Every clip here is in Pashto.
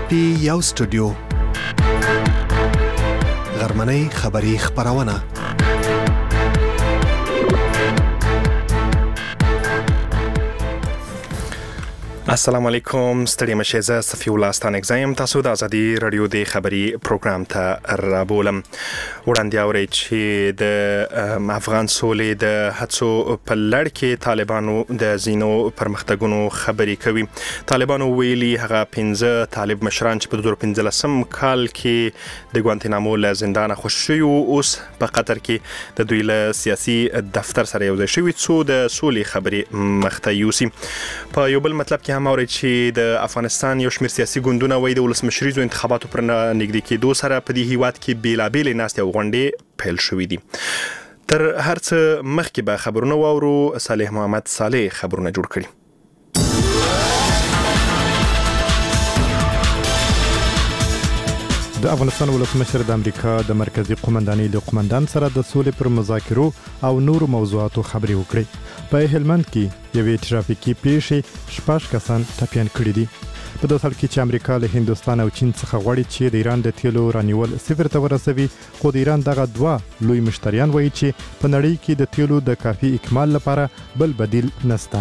پی یو سټوډیو غرمنۍ خبری خبرونه السلام علیکم ستړي مشه زه صفی الله ستانک زایم تاسو د ازادي رادیو د خبری پروګرام ته رابولم وړاندې اوري چې د افغان سولې د هڅو په لړ کې طالبانو د زینو پرمختګونو خبري کوي. طالبانو ویلي هغه 15 طالب مشران چې په 2015 کال کې د ګوانتنامو له زندان خوشي شو اوس په قطر کې د دوی له سیاسي دفتر سره یو ځای شوی څو د سولې خبري مخته یوسي. په یو بل مطلب کې هم اوري چې د افغانستان یو شمېر سیاسي ګوندونه وایي د ولسمشریزو انتخاباتو پر نږدې کېدو سره په دې هیواد کې بیلابېلې ناستې او غونډې پیل شوې دي. تر هر څه مخکې به خبرونه واورو. صالح محمد صالح خبرونه جوړ کړي. د افغانستان ولسمشر د امریکا د مرکزی قومندانۍ له قومندان سره د سولې پر مذاکرو او نورو موضوعاتو خبرې وکړې. په هلمند کې یوې ټرافیکي پیښې 6 کسان ټپیان کړي دي. په دې حال کې چې امریکا له هندستان او چین څخه غواړي چې د ایران د تیلو رانیول صفر ته ورسوي، خو د ایران دغه دوه لوی مشتریان وایي چې په نړۍ کې د تیلو د کافي اکمال لپاره بل بدیل نشته.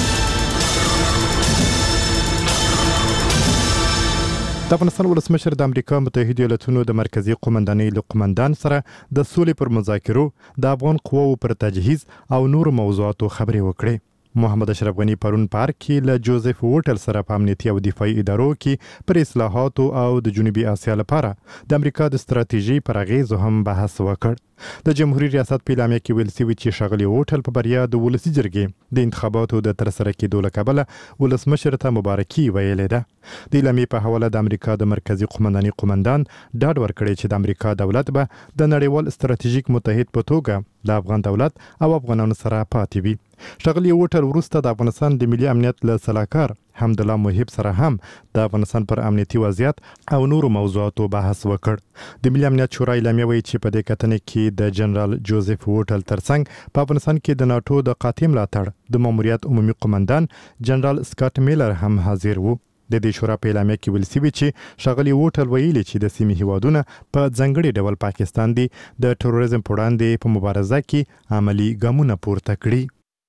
د افغانستان ولسمشر د امریکا متحده ایالاتونو د مرکزی قومندانۍ له قومندان سره د سولې پر مذاکرو، د افغان قواو پر تجهیز او نور موضوعاتو خبرې وکړې. محمد اشرف غنی پرون پارک کې له جوزف ووټل سره په امنیتي او دفاعي ادارو کې پر اصلاحاتو او د جنوبي اسیا لپاره د امریکا د ستراتیژي پر اغیزو هم بحث وکړ. د جمهوریت ریاست په اعلامیه کې ویل شوی چې ښاغلي ووټل په بریا د ولسي جرګې د انتخاباتو د ترسره کېدو له کبله ولسمشر ته مبارکي ویلې ده. د اعلامیې په حواله د امریکا د مرکزی قومندانۍ قومندان ډاډ ورکړی چې د امریکا دولت به د نړیوال ستراتیژیک متحد په توګه د افغان دولت او افغانانو سره پاتې وي. ښاغلي ووټل وروسته د افغانستان د ملي امنیت له سلاکار حمدالله محب سره هم د افغانستان پر امنیتي وضعیت او نورو موضوعاتو بحث وکړ. د ملي امنیت شورا اعلامیه وایي چې په دې کتنې کې د جنرال جوزف ووټل ترڅنګ په افغانستان کې د ناتو د قاطع ملاتړ د ماموریت عمومي قومندان جنرال سکاټ میلر هم حاضر وو. د دې شورا په اعلامیه کې ویل شوی چې ښاغلي ووټل ویلي چې د سیمې هیوادونه په ځانګړي ډول پاکستان دی د تروریزم په وړاندې په مبارزه کې عملی ګامونه پورته کړي.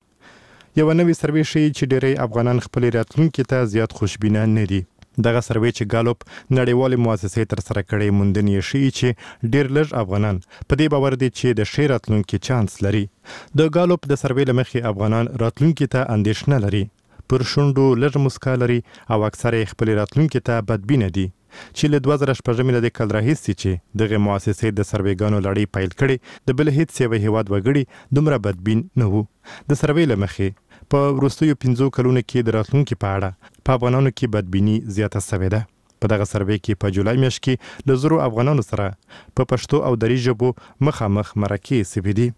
یو نوې سروې ښیي چې ډېری افغانان خپل راتلونکي ته زیات خوشبینه نه دي. دغه سروې چې ګالوپ نړیوالې مؤسسې تر سره کړې موندنې ښیي چې ډېر لږ افغانان په دې باور دي چې د ښې راتلونکي چانس لري. د ګالوپ د سروې له مخې افغانان راتلونکي ته اندېښنه لري، پر شونډو لږ مسکا لري او اکثره یې خپل راتلونکي ته بدبینه دي. چې له 2014 میلادي کال راهیسې چې دغه مؤسسې د سروېګانو لړۍ پیل کړې، د بل هیڅ یو هیواد وګړي دومره بدبین نه وو. د سروې له مخې په وروستیو 15 کلونو کې د راتلونکي په اړه په افغانانو کې بدبیني زیاته شوې ده. په دغه سروې کې په جولای میاشت کې له 100 افغانانو سره په پښتو او دری ژبو مخامخ مرکې شوي دي.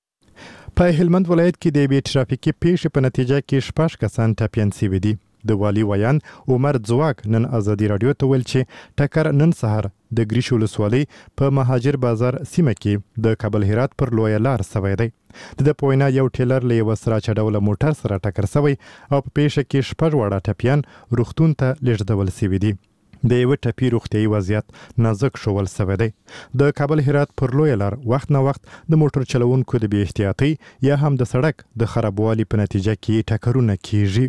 په هلمند ولایت کې د یوې ټرافیکي پیښې په نتیجه کې 6 کسان ټپیان شوي دي. د والي ویان عمر ځواک نن ازادي رادیو ته ویل چې ټکر نن سهار د ګریش ولسوالۍ په مهاجر بازار سیمه کې د کابل هرات پر لویه لار شوی دی. د په وینا یو ټیلر له یوه سراچه ډوله موټر سره ټکر شوی او په پیښه کې 6 واړه ټپیان روغتون ته لیږدول شوي دي. د یوه ټپي روغتیایي وضعیت نازک شول شوی دی. د کابل هرات پر لویه لار وخت نه وخت د موټر چلوونکو د بې احتیاطۍ یا هم د سړک د خرابوالي په نتیجه کې ټکرونه کیږي.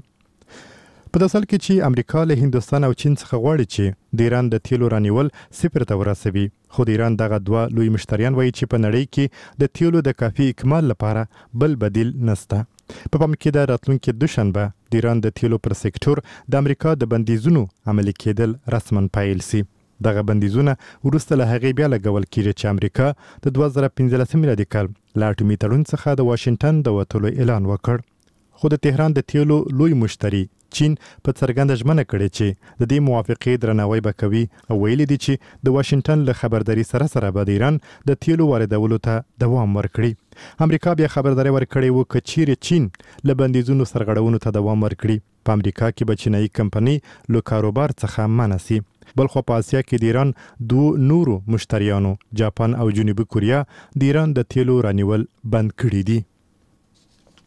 په داسې حال کې چې امریکا له هندستان او چین څخه غواړي چې د ایران د تیلو رانیول صفر ته ورسوي، خو د ایران دغه دوه لوی مشتریان وایي چې په نړۍ کې د تیلو د کافي اکمال لپاره بل بدیل نشته. په پام کې د راتلونکي دوشنبه د ایران د تیلو پر سکتور د امریکا د بندیزونو عملي کېدل رسما پیل شي. دغه بندیزونه وروسته له هغې بیا لګول کېږي چې امریکا د 2015 میلادي کال له اټومي تړون څخه د واشنګټن د وتلو اعلان وکړ. خو د تهران د تیلو لوی مشتری چین په څرګنده ژمنه کړې چې د دې موافقې درناوی به کوي او ویلي دي چې د واشنګټن له خبرداري سره سره به د ایران د تیلو واردولو ته دوام ورکړي. امریکا بیا خبرداري ورکړې وه که چیرې چین له بندیزونو سرغړونو ته دوام ورکړي، په امریکا کې به چینایي کمپنۍ له کاروبار څخه منع سي. بلخو په اسیا کې د ایران دوه نورو مشتریانو جاپان او جنوبي کوریا د ایران د تیلو رانیول بند کړي دي.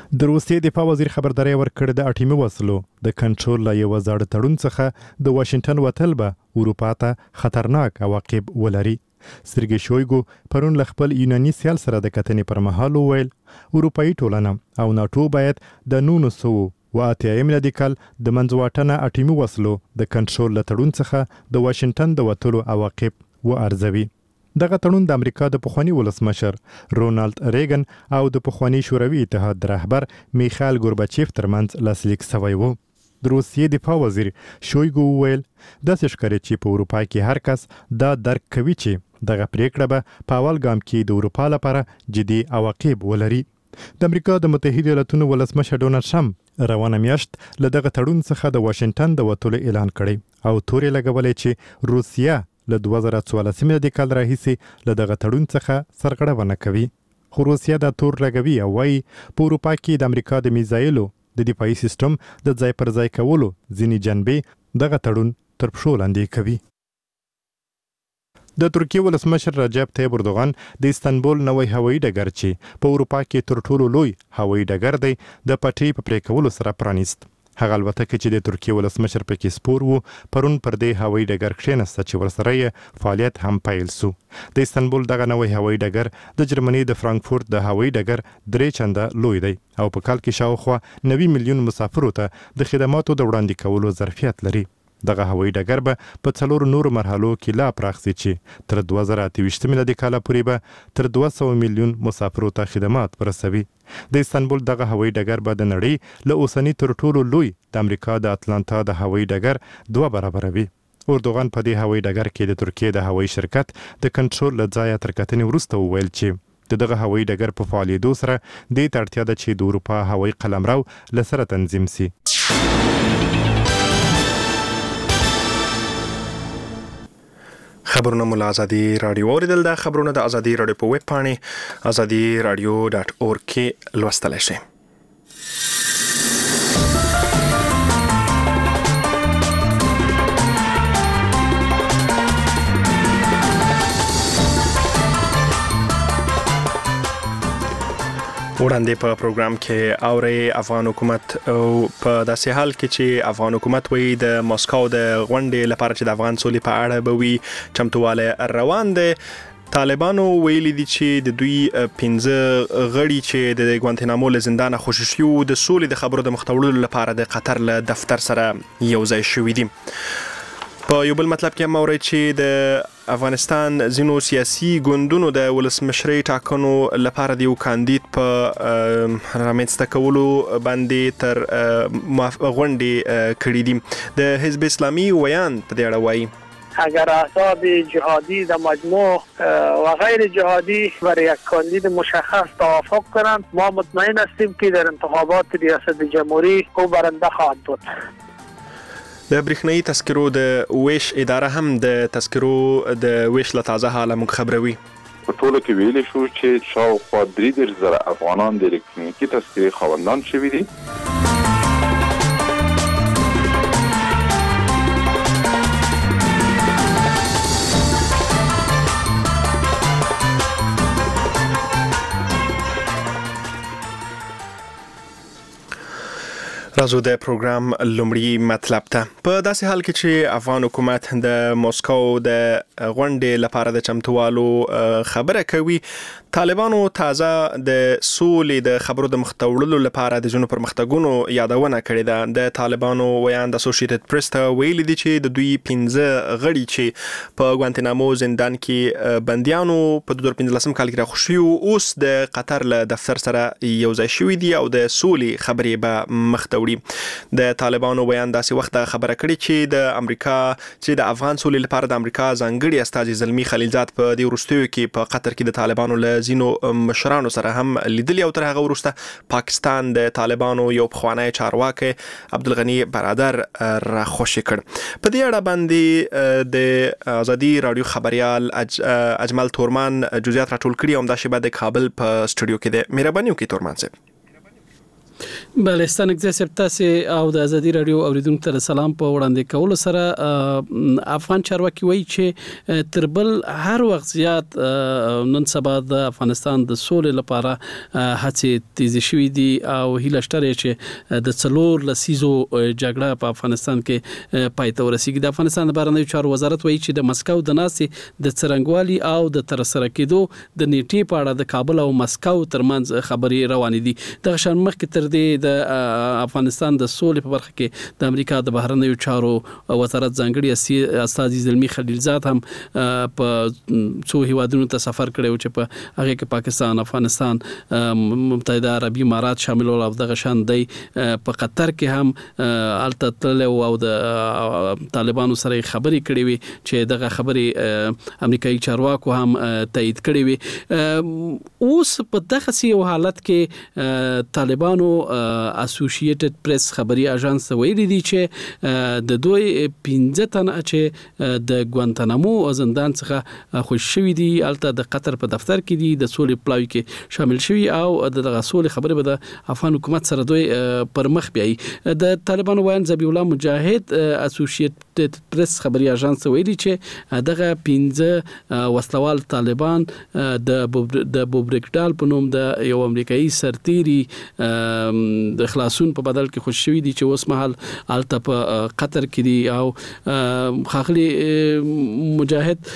د روسیې دفاع وزیر خبرداری ورکړې د اټومي وسلو د کنټرول له یو زاړه تړون څخه د واشنگټن وتل به اروپا ته خطرناک عواقب ولري. سرګي شویګو پرون له خپل یوناني سیال سره د کتنې پر مهال وویل اروپایي ټولنه او ناتو باید د 1980 میلادي کال د منځواټنه اټومي وسلو د کنټرول له تړون څخه د واشنگټن د وتلو عواقب وارزوي. دغه تړون د امریکا د پخوانی ولسمشر رونالد ریګن او د پخوانی شوروي اتحاد رهبر میخائیل ګورباچیف ترمنځ لاسلیک شوی و. د روسیې دفاع وزیر شویګو وویل داسې ښکاري چې په اروپا کې هر کس دا درک کوي چې دغه پریکړه به په اول ګام کې د اروپا لپاره جدي عواقب ولري. د امریکا د متحده ایالاتونو ولسمشر ډونالد ټرمپ روانه میاشت له دغه تړون څخه د واشنگټن د وتلو اعلان کړی او تورې لګولې چې روسیه له 2014 میلادي کال راهیسې له دغه تړون څخه سرغړونه کوي. خو روسیه دا تور لګوي او وايي په اروپا کې د امریکا د میزایلو د دفاعي سیستم د ځای پر ځای کولو ځینې جنبې دغه تړون تر پښو لاندې کوي. د ترکیې ولسمشر رجب طیب اردوغان د استانبول نوی هوایي ډګر چې په اروپا کې تر ټولو لوی هوایي ډګر دی د پټۍ په پرې کولو سره پرانیست. هغه الوتکه چې د ترکیې ولسمشر پکې سپور وو پرون پر دې هوایي ډګر کښېنسته چې ورسره یې فعالیت هم پیل سو. د استانبول دغه نوی هوایي ډګر د جرمني د فرانکفورت د هوایي ډګر 3 چنده لوی دی او په کال کې شاوخوا 90 میلیون مسافرو ته د خدماتو د وړاندې کولو ظرفیت لري. دغه هوایي ډګر به په 4 نورو مرحلو کې لا پراخ شي چې تر 2028 میلادي کال پورې به تر 200 میلیون مسافرو ته خدمات ورسوي. د استانبول دغه هوایي ډګر به د نړۍ له اوسنی تر ټولو لوی د امریکا د اتلانتا د هوایي ډګر 2 برابر وي. اردوغان په دې هوایي ډګر کې د ترکیې د هوایي شرکت د کنټرول له ځایه تر کتنې وروسته وویل چې دغه هوایي ډګر په فعالیدو سره دې ته اړتیا ده چې د اروپا هوایي قلمرو له سره تنظیم شي. خبرونه مو له ازادي رادیو اوریدل. د خبرونه د ازادي رادیو په ویب پاڼې azadiradio.org کې لوستلی شئ. وړاندې په پروګرام کې اوري افغان حکومت او په داسې حال کې چې افغان حکومت وایي د مسکو د غونډې لپاره چې د افغان سولې په اړه به وي چمتواله روان دی. طالبانو ویلي دي چې د دوی 15 غړي چې د ګوانتنامو له زندانه خوشي شوي د سولې د خبرو د مختوړلو لپاره د قطر له دفتر سره یو ځای شوي دي. په یو بل مطلب کې هم اوري چې د افغانستان ځینو سیاسي ګوندونو د ولسمشرۍ ټاکنو لپاره د یو کاندید په رامنځته کولو باندې تر غونډې کړي دي. د حزب اسلامي ویان په دې اړه وایي اگر احزاب جهادی در مجموع و غیر جهادی بر یک کاندید مشخص توافق کنند ما مطمئن هستیم که در انتخابات ریاست جمهوری او برنده خواهد بود. د برېښنايي تذکرو د ویش اداره هم د تذکرو د ویش له تازه حاله موږ خبروي. په ټولو کې ویلي شو چې شاوخوا 3,000 افغانان د الکترونیکي تذکرې خاوندان شوي دي. راځو د پروګرام لومړی مطلب ته. په داسې حال کې چې افغان حکومت د مسکو د غونډې لپاره د چمتووالو خبره کوي، طالبانو تازه د سولې د خبرو د مختوړلو لپاره د ځینو پرمختګونو یادونه کړې ده. د طالبانو ویان د اسوسییټډ پریس ته ویلي دي چې د دوی 15 غړي چې په ګوانتنامو زندان کې بندیانو په 2015 کال کې راخوشي او اوس د قطر له دفتر سره یو ځای شوي دي او د سولې خبرې به مخته وړي. د طالبانو ویان داسې وخت خبره کړې چې د امریکا چې د افغان سولې لپاره د امریکا ځانګړي استازي زلمی خلیلزاد په دې وروستیو کې په قطر کې د طالبانو له ځینو مشرانو سره هم لیدلي او تر هغه وروسته پاکستان د طالبانو یو پخوانی چارواکي عبدالغنی برادر راخوشي کړ. په دې اړه باندې د ازادي رادیو خبريال اجمل تورمان جزئیات راټول کړي او دا شی بعد کابل په سټوډیو کې د مهرباني وکړي تورمان صاحب. بله ستانګ صاحب تاسو او د ازادي رادیو اوریدونکو ته سلام په وړاندې کول سره افغان چارواکي وایي چې تربل هر وخت زیات نن سبا د افغانستان د سولې لپاره هڅې تیز شوې دي او هیله شته چې د څلور لسیزو جګړه په افغانستان کې پای ته ورسیږي. د افغانستان د بهرنیو چارو وزارت وایي چې د مسکو د ناستې د څرنګوالي او د ترسره کېدو د نیټې په اړه د کابل او مسکو ترمنځ خبرې روانې دي. دغه شان مخکې تر دې د افغانستان د سولې په برخه کې د امریکا د بهرنیو چارو وزارت ځانګړي استاذ زلمی خلیلزاد هم په څو هیوادونو ته سفر کړی چې په هغه کې پاکستان، افغانستان، متحده عربي امارات شامل ول او دغه شان دی په قطر کې هم الته تل او د طالبانو سره خبرې کړې وي چې دغه خبرې امریکایي چارواکو هم تایید کړې وي. اوس په دغه سی حالت کې طالبانو اسوسییټډ پریس خبري اژانس ویلي دي چې د دوی 15 تنه چې د ګوانتانامو زندان څخه خوشی شوی دي الته د قطر په دفتر کې دي د سولې پلاوی کې شامل شوی او د سولې خبرې به د افغان حکومت سره دوی پر مخ بیاي. د طالبانو وایي ذبیح الله مجاهد اسوسییټډ پریس خبري اژانس ویلي چې دغه 15 وسلوال طالبان د بوبرکډال په نوم د یو امریکایي سرتيري د خلاصون په بدل کې خوش شوی دي چې اوس مهال الته په قطر کې دي او خاخلي مجاهد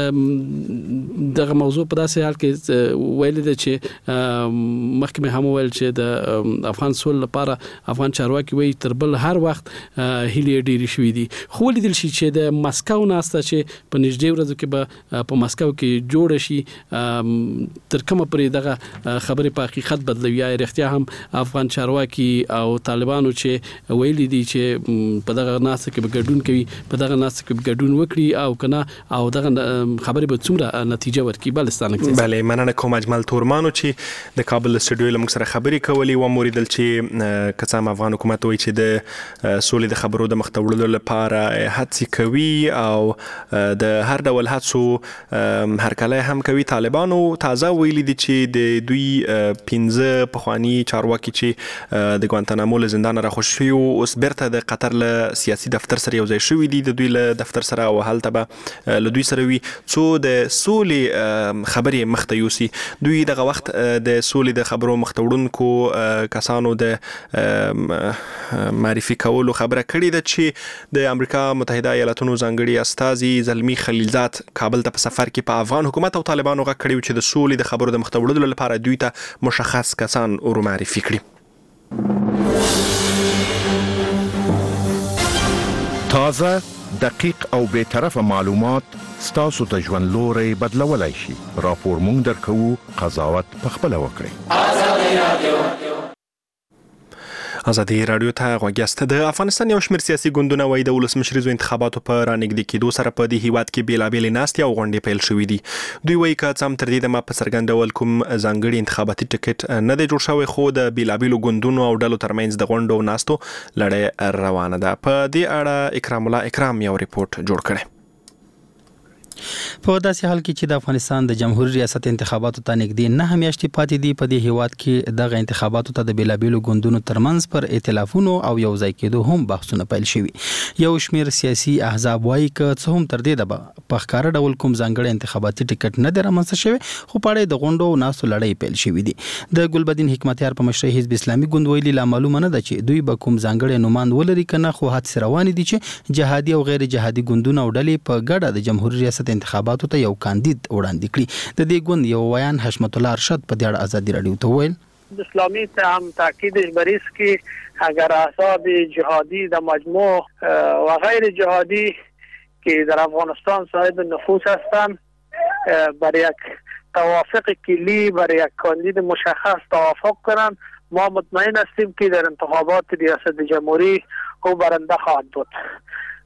دغه موضوع په داسې حال کې ویل دي چې محکمه هم ویل چې د افغان سول لپاره افغان چارواکي وایي تربل هر وخت هلي ډیری شوی دي. خو لیدل شي چې د مسکو ناسته چې په نږدې ورځو کې به په مسکو کې جوړ شي تر کومه پرې دغه خبره په حقیقت بدلوي یا رښتیا هم افغان چارواکي او طالبانو چې ویلي دي چې په دغه ناسته کې به ګډون کوي په دغه ناسته کې ګډون وکړي او کنه او دغه خبرې به څومره نتیجه ورکړي. بلستانه بله مننه کوم اجمل تورمانو چې د کابل سټوډیو لمک سره خبرې کولې و موریدل چې کڅام افغان حکومت وایي چې د سولې د خبرو د مختوړلو لپاره هڅې کوي او د هر ډول هڅو هرکله هم کوي. طالبانو تازه ویلي دي چې د دوی 15 پخوانی چارواکي چې د ګوانتانامو له زندان را خوشي اوس برته د قطر له سیاسي دفتر سره یو ځای شوی دي د دوی له دفتر سره او هلته به له دوی سره وي څو د سولې خبرې مخته یوسي. دوی دغه وخت د سولې د خبرو مخته وړونکو کسانو د معرفي کولو خبره کړې ده چې د امریکا متحده ایالاتونو ځانګړي استاذ زلمی خلیلزاد کابل ته په سفر کې په افغان حکومت او طالبانو غږ کړی چې د سولې د خبرو د مخته وړلو لپاره دوی ته مشخص کسان ور معرفي کړي. تازه، دقیق او بے طرفه معلومات ستاسو ته ژوند لوري بدلولای شي. راپور مونږ درکو، قضاوت پخپله وکړئ. ازادي رادیو ته غوږیاست. د افغانستان یو شمېر سیاسي ګوندونه وایي د ولسمشریزو انتخاباتو په رانږدې کېدو سره په دې هیواد کې بیلابېلې ناستې او غونډې پیل شوې دي. دوی وایي که څه هم تر دې دمه په څرګند ډول کوم ځانګړي انتخاباتي ټکټ نه دی جوړ شوی خو د بیلابېلو ګوندونو او ډلو ترمنځ د غونډو او ناستو لړۍ روانه ده. په دې اړه اکرام الله اکرام یو ریپورت جوړ کړی. په داسې حال کې چې د افغانستان د جمهوریت ریاست انتخاباتو ته نږدې 9 میاشتې پاتې دي په دې هیواد کې دغه انتخاباتو ته د بیلابېلو ګوندونو ترمنځ پر ائتلافونو او یو ځای کېدو هم بحثونه پیل شوي. یو شمېر سیاسي احزاب وایي که څه هم تر دې ده په ښکاره ډول کوم ځانګړی انتخاباتي ټکټ نه دی رامنځته شوی خو په اړه د غونډو او ناستو لړۍ پیل شوي دي. د ګلبدین حکمتیار په مشرۍ حزب اسلامي ګوند ویلي لا معلومه نه ده چې دوی به کوم ځانګړی نوماند ولري که نه خو هڅې روانې دي چې جهادي او غیر جهادي ګوندونه او ډلې په ګډه د جمهوریت ریاست انتخاباتو ته یو کاندید وړاندې کړي. د دې ګوند یو ویان حشمت الله ارشد په دې اړه ازادي رادیو ته ویل اسلامی هم تاکیدش بر است که اگر احزاب جهادی در مجموع و غیر جهادی که در افغانستان صاحب نفوذ هستند بر یک توافق کلی بر یک کاندید مشخص توافق کنند ما مطمئن هستیم که در انتخابات ریاست جمهوری او برنده خواهد بود.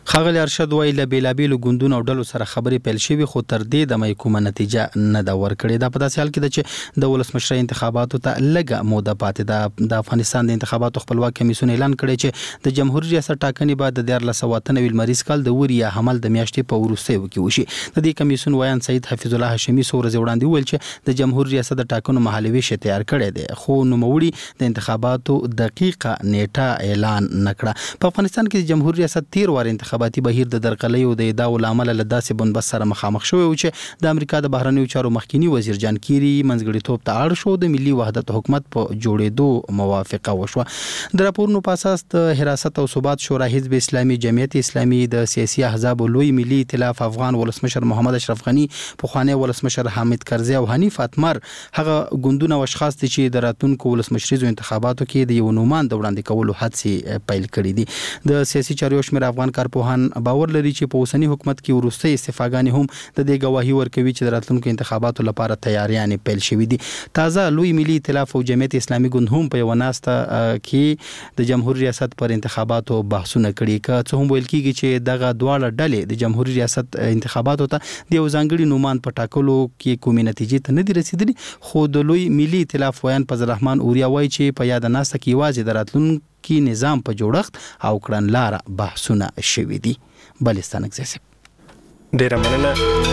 ښاغلي ارشد وایي له بیلابیلو ګوندونو او ډلو سره خبرې پیل شوې خو تر دې دمه کومه نتیجه نه ده ورکړې. دا په داسې حال کې ده چې د ولسمشرۍ انتخاباتو ته لږه موده پاتې ده. د افغانستان د انتخاباتو خپلواک کمیسیون اعلان کړی چې د جمهوریت ریاست ټاکنې به د 1493 لمریز کال د وریا حمل د میاشتې په وروستیو کې وشي. د دې کمیسیون ویان سید حفیظ الله هاشمي څو ورځې وړاندې وویل چې د جمهوریت ریاست د ټاکنو مهالوي شی تیار کړی دی خو نوموړي د انتخاباتو دقیقه نیټه اعلان نکړه. په افغانستان کې د جمهوریت ریاست 13 وار انتخاباتي بهیر د درغلیو د ادعاو لامل له داسې بنبست سره مخامخ شوی و چې د امریکا د بهرنیو چارو مخکینی وزیر جان کیری منځګړیتوب ته اړ شو. د ملي وحدت حکومت په جوړېدو موافقه وشوه. د راپورونو په اساس د حراست او ثبات شورا حزب اسلامي جمعیت اسلامي د سیاسي احزاب لوی ملي ائتلاف افغان ولسمشر محمد اشرف غنی پخوانی ولسمشر حامد کرزي او حنیف اتمر هغه ګوندونه او اشخاص چې د راتلونکو ولسمشریزو انتخاباتو کې د یو نومان د وړاندې کولو هڅې پیل کړې دي. د سیاسي چارو شمیر افغان کارپوهان باور لري چې په اوسنی حکومت کې وروستي استفاګانې هم د دې گواهی ورکوي چې د راتلونکو انتخاباتو لپاره تیاریان پیل شوې دي. تازه لوی ملي ائتلاف او جمعیت اسلامي ګوند هم په یو ناسته کې د جمهوریت ریاست پر انتخاباتو بحثونه کړي. که څه هم ویل کیږي چې دغه دواړه ډلې د جمهوریت ریاست انتخاباتو ته د یو ځانګړي نومان په ټاکلو کې کومې نتیجې ته نه دي رسیدلي خو د لوی ملي ائتلاف ویان فضل الرحمن اوریا وایي چې په یاد ناسته کې یوازې د راتلونکي نظام په جوړښت او کړنلاره بحثونه شوي دي. بلستان اگزیسیب ډیره مننه.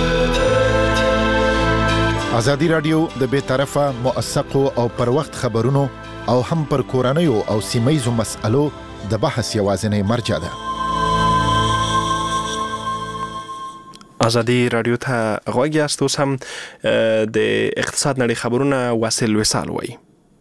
ازادي رادیو د بې طرفه موثقو او پر وخت خبرونو او هم پر کورنیو او سیمایزو مسألو د بحث یوازینی مرجع ده. ازادي رادیو ته غوږ یاست. اوس هم د اقتصاد نړۍ خبرونه واصل وصال وایي.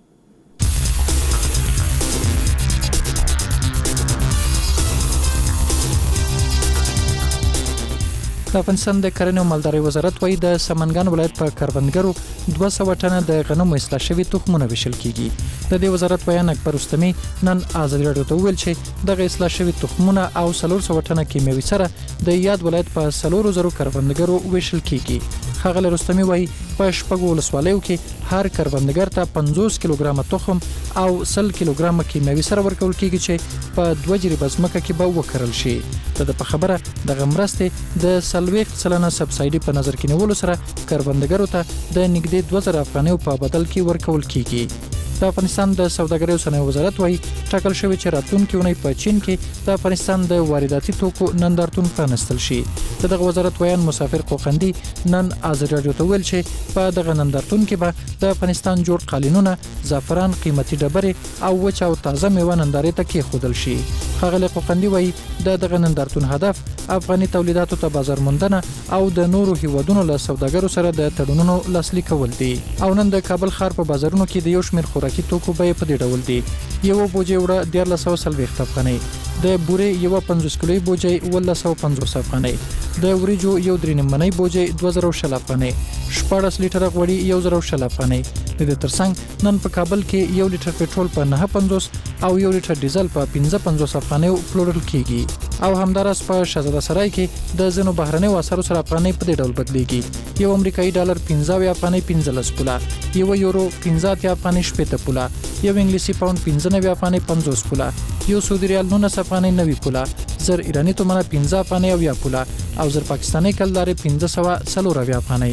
د افغانستان د کرنې او مالدارۍ وزارت وايي د سمنګان ولایت په کروندګرو 200 ټنه د غنمو اصلاح شوي تخمونه ویشل کیږي. د دې وزارت بیان اکبر رستمي نن ازادي رادیو ته ویل چې دغه اصلاح شوي تخمونه او 300 ټنه کیمیاوي سره د یاد ولایت په 300 کروندګرو ویشل کیږي. ښاغلی رستمي وايي په شپږو ولسوالیو کې هر کروندګر ته 50 کیلوګرام تخم او 100 کیلوګرام کیمیاوي سره ورکول کیږي چې په 2 جریبه ځمکه کې به وکرل شي. د په خبره د غمرستې د 40% سبسایډي په نظر کې نیولو سره کروندګرو ته د نږدې 2000 افغانیو په بدل کې ورکول کیږي. د افغانستان د سوداګرۍ او صنایع وزارت وايي ټاکل شوی چې راتلونکي اونۍ په چین کې د افغانستان د وارداتي توکو نندارتون پرانستل شي. دغه وزارت ویان مسافر قوقندي نن ازادي رادیو ته ویل چې په دغه نندارتون کې به د افغانستان جوړ قالینونه، زعفران، قیمتي ډبرې او وچ او تازه میوه نندارې ته کېښودل شي. ښاغلی قوقندي وايي د دغه نندارتون هدف افغاني تولیداتو ته بازار موندنه او د نورو هیوادونو له سوداګرو سره د تړونونو لاسلیک کول دي. او نن د کابل ښار په بازارونو کې د یو شمېر خوراکي توکو بیې په دې ډول دي. یو بوجي وړه 1440 افغانۍ، د بورې یو 50 کیلوي بوجي 1250 افغانۍ، د وریجو یو 3 منۍ بوجي 2010 افغانۍ، 14 لیټره غوړي 1010 افغانۍ. د دې ترڅنګ نن په کابل کې 1 لیټر پټرول په 950 او 1 لیټر ډیزل په 1550 افغانۍ پلورل کیږي. او همدارس په شهزاده سرای کې د زینو بهرنیو اسعارو سره افغانۍ په دې ډول بدلیږي. یو امریکایي ډالر 15 افغانۍ 15 پوله، یو یورو 15 افغانۍ 70 پوله، یو انګلیسي پاوند 15 افغانۍ 50 پوله، یو سعودي ریال 19 افغانۍ 90 پوله، زر ایرانی تومنه 15 افغانۍ او 10 پوله او زر پاکستاني کلدار 1540 افغانۍ.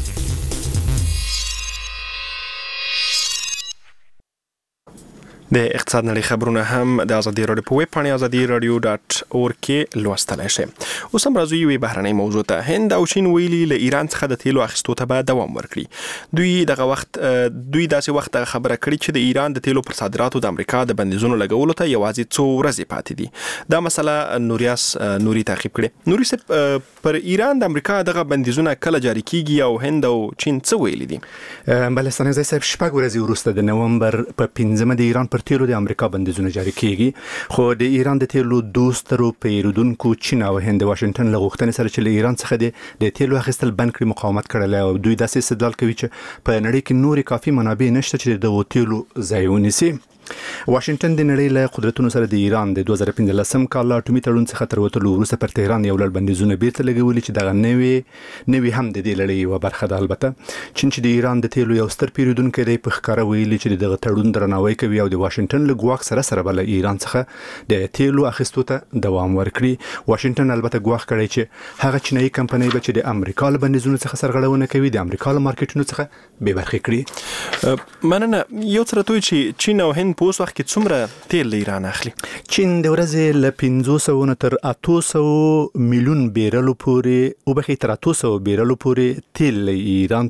د اقتصاد نړۍ خبرونه هم د ازادي رادیو په ویب پاڼه azadi.radio.org کې لوستلای شئ. اوس هم راځو یوې بهرنۍ موضوع ته. هند او چین ویلي له ایران څخه د تیلو اخیستو ته به دوام ورکړي. دوی داسې وخت خبره کړې چې د ایران د تیلو پر صادراتو د امریکا د بندیزونو لګولو ته یوازې څو ورځې پاتې دي. دا مسله نوري تعقیب کړي. نوري صاحب، پر ایران د امریکا دغه بندیزونه کله جاری کیږي او هند او چین څه ویلي دي؟ بلستان صاحب، شپږ ورځې وروسته د نومبر په 15 د ایران پر تیلو د امریکا بندیزونه جاری کیږي. خو د ایران د تیلو دوسترو پیرودونکو چین او هند واشنگټن له غوښتنې سره چې له ایران څخه د تیلو اخیستل بند کړي مقاومت کړل او دوی داسې استدلال کوي چې په نړۍ کې نوري کافي منابع نشته چې د تیلو ځای ونیسي. واشنگټن د نړۍ له قدرتونو سره د ایران د 2015 کال اټومي تړون څخه تر وتلو وروسته پر تهران یو لړ بندیزونه بیرته لګولي چې دغه نوي هم د دې لړۍ یو برخه ده. البته چین چې د ایران د تیلو یو ستر پیرودونکی دی په ښکاره ویلي چې دغه تړون درناوی کوي او د واشنگټن له ګواښ سره بل ایران څخه د تیلو اخیستو ته دوام ورکړي. واشنگټن البته ګواښ کړی چې هغه چینایي کمپنۍ به چې د امریکا له بندیزونو څخه سرغړونه کوي د امریکا له مارکیټونو څخه بې برخې کړي. مننه. یو څه راته چې چین او هند په اوس وخت کې څومره تیل له ایران اخلي؟ چین د ورځې له 500 تر 800 میلیون بیرلو پورې تر 800 بیرلو پورې تیل له ایران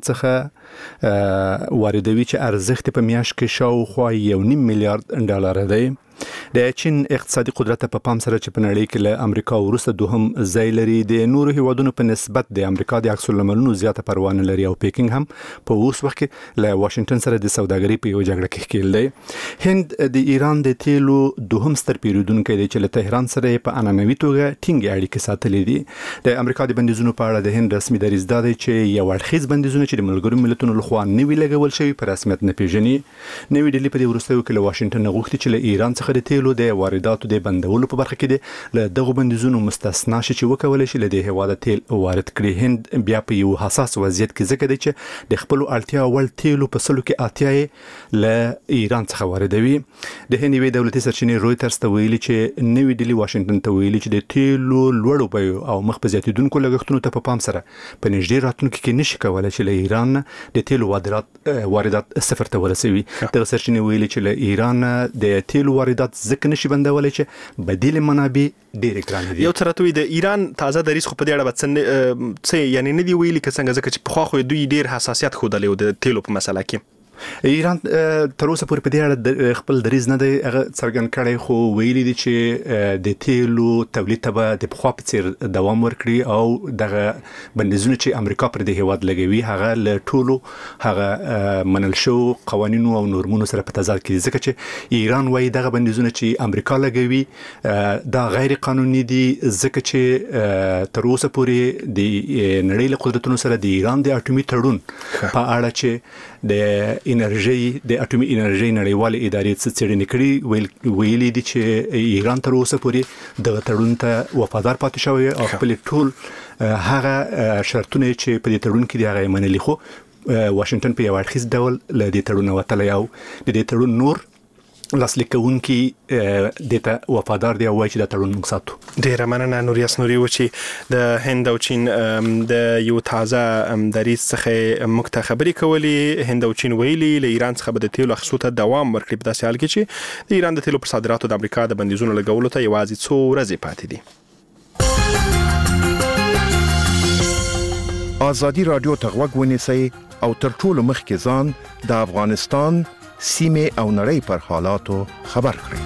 څخه واردوي چې ارزښت په میاشت کې شاوخوا 1.5 میلیارډ ډالر دی. د چین اقتصادي قدرت په پام سره چې په نړۍ کې له امریکا وروسته دوهم ځای لري د نورو هیوادونو په نسبت د امریکا د عکس العملونو زیاته پروا نه لري او پیکینګ هم په اوس وخت کې له واشنگټن سره د سوداګرۍ په یو جګړه کې ښکیل دی. هند د ایران د تیلو دوهم ستر پیرودونکی دی چې له تهران سره په انانوي توګه ټینګ اړیکې ساتلې دي. د امریکا د بندیزونو په اړه د هند رسمي دریځ دا دی چې یو اړخیز بندیزونه چې د ملګرو ملتونو لخوا نوي لګول شوي په رسمیت نه پیژني. نوې ډیلي په دې وروستیو کې له واشنگټن غوښتي چې له ایران څخه د تیلو د وارداتو د بندولو په برخه کې د له دغه بندیزونو مستثنا شي چې وکولای شي له دې هواده تیل وارد کړي. هند بیا په یو حساس وضعیت کې ځکه دی چې د خپل اړتیا ول تیلو په سلو کې اتیا له ایران څخه واردوي. د هند وی دولتي سرچینې رويټرز ته ویلي چې نوې ډیلي واشنگټن ته ویلي چې د تیلو لوړو بیو او مخ په زیاتیدونکو لګښتونو ته په پام سره په نږدې راتلونکو کې نشي کولای چې له ایران د تیلو واردات صفر ته ورسوي. د سرچینې ویلي چې له ایران د تیلو واردات ځکه نشي بندولای چې بدیل منابع ډېر ګران دي. یو ترته د ایران تازه دریځ خو په دې اړه څه یعنی نه دی ویلي که څنګه ځکه چې په خو دوی ډېر حساسیت خوده د تیلو په مسله کې. ایران تر اوسه پورې په دې اړه خپل دریځ نه دی هغه څرګند کړی خو ویلي دي چې د تیلو تولید ته به د پخوا په څیر دوام ورکړي او دغه بندیزونه چې امریکا پر دې هیواد لګوي هغه له ټولو هغه منل شو قوانینو او نورمونو سره په تضاد کې ځکه چې ایران وايي دغه بندیزونه چې امریکا لګوي دا غیر قانوني دي ځکه چې تر اوسه پورې د نړۍ له قدرتونو سره د ایران د اټومي تړون په اړه چې د انرژي د اټومي انرژي نړیوالې ادارې څخه څېړنې کړي ویلي دي چې ایران تر اوسه پورې د تړون ته وفادار پاتې شوی او خپل ټول هغه شرطونه چې په دې تړون کې دی هغه منلي خو واشنگټن په یو اړخیز ډول له دې تړون وتلی او د دې تړون نور لاسلیکونکي دته وفادار دی او وایي چې دا تړون موږ ساتو. ډیره مننه نوریاس نوري و چې د هند او چین د یو تازه دریځ څخه موږ ته خبرې کولې. هند او چین ویلي له ایران څخه به د تیلو اخیستو ته دوام ورکړي په داسې حال کې چې د ایران د تیلو پر صادراتو د امریکا د بندیزونو لګولو ته یوازې څو ورځې پاتې دي. ازادي رادیو ته غوږ ونیسئ او تر ټولو مخکې ځان د افغانستان سیمه او نړۍ پر حالاتو خبر کړئ.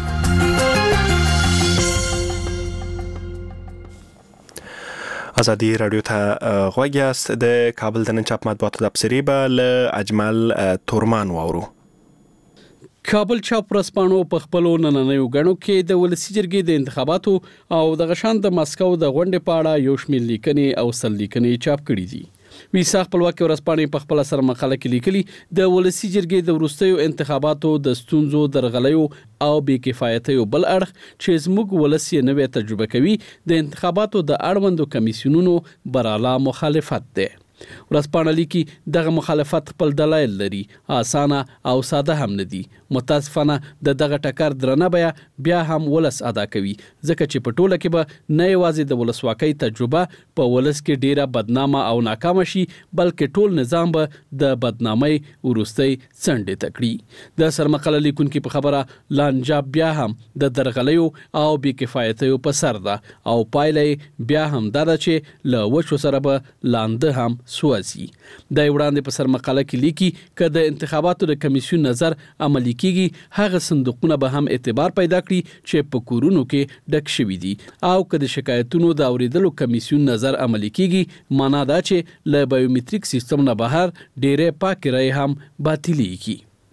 ازادي رادیو ته غوږ یاست. د کابل د نن چاپ مطبوعاتو د تبصرې به له اجمل تورمان واورو. کابل چاپ ورځپاڼو په خپلو نننیو غړو کې د ولسی جرګې د انتخاباتو او د غشان د مسکو د غونډې په اړه یو شمېر لیکنې او سل لیکنې چاپ کړې دي. ویسا خپلواکي ورځپاڼې په خپل سر مقاله کې لیکلي د ولسی جرګې د وروستیو انتخاباتو د ستونزو درغلیو او بې کفایتیو بل اړخ چې زموږ ولسی نوې تجربه کوي د انتخاباتو د اړوندو کمیسیونونو براله مخالفت ده. ورځپاڼه لیکي دغه مخالفت خپل دلایل لري، اسانه او ساده هم نه دي. متاسفانه دغه ټکر درنه بیا هم ولس ادا کوي ځکه چې په ټوله کې به نه یوازې د ولسواکۍ تجربه په ولس کې ډیره بدنامه او ناکامه شي بلکې ټول نظام به د بدنامۍ ورستۍ څنډې ته کړي. د سرمقاله لیکونکو په خبره لانجاب بیا هم د درغلیو او بې کفایتیو په سر ده او پایله بیا هم دا ده چې له وچو سره به لاندې هم سوازي. د وړاندې په سر مقاله کې لیکي چې د انتخاباتو د کمیسیون نظر عملی کیږي هغه صندوقونه به هم اعتبار پیدا کړي چې په کورونو کې ډک شوي دي او که د شکایتونو د اوریدلو کمیسیون نظر عملی کیږي معنا دا چې له بایومټریک سیستم نه بهر ډېرې پاکې رای هم باطلېږي.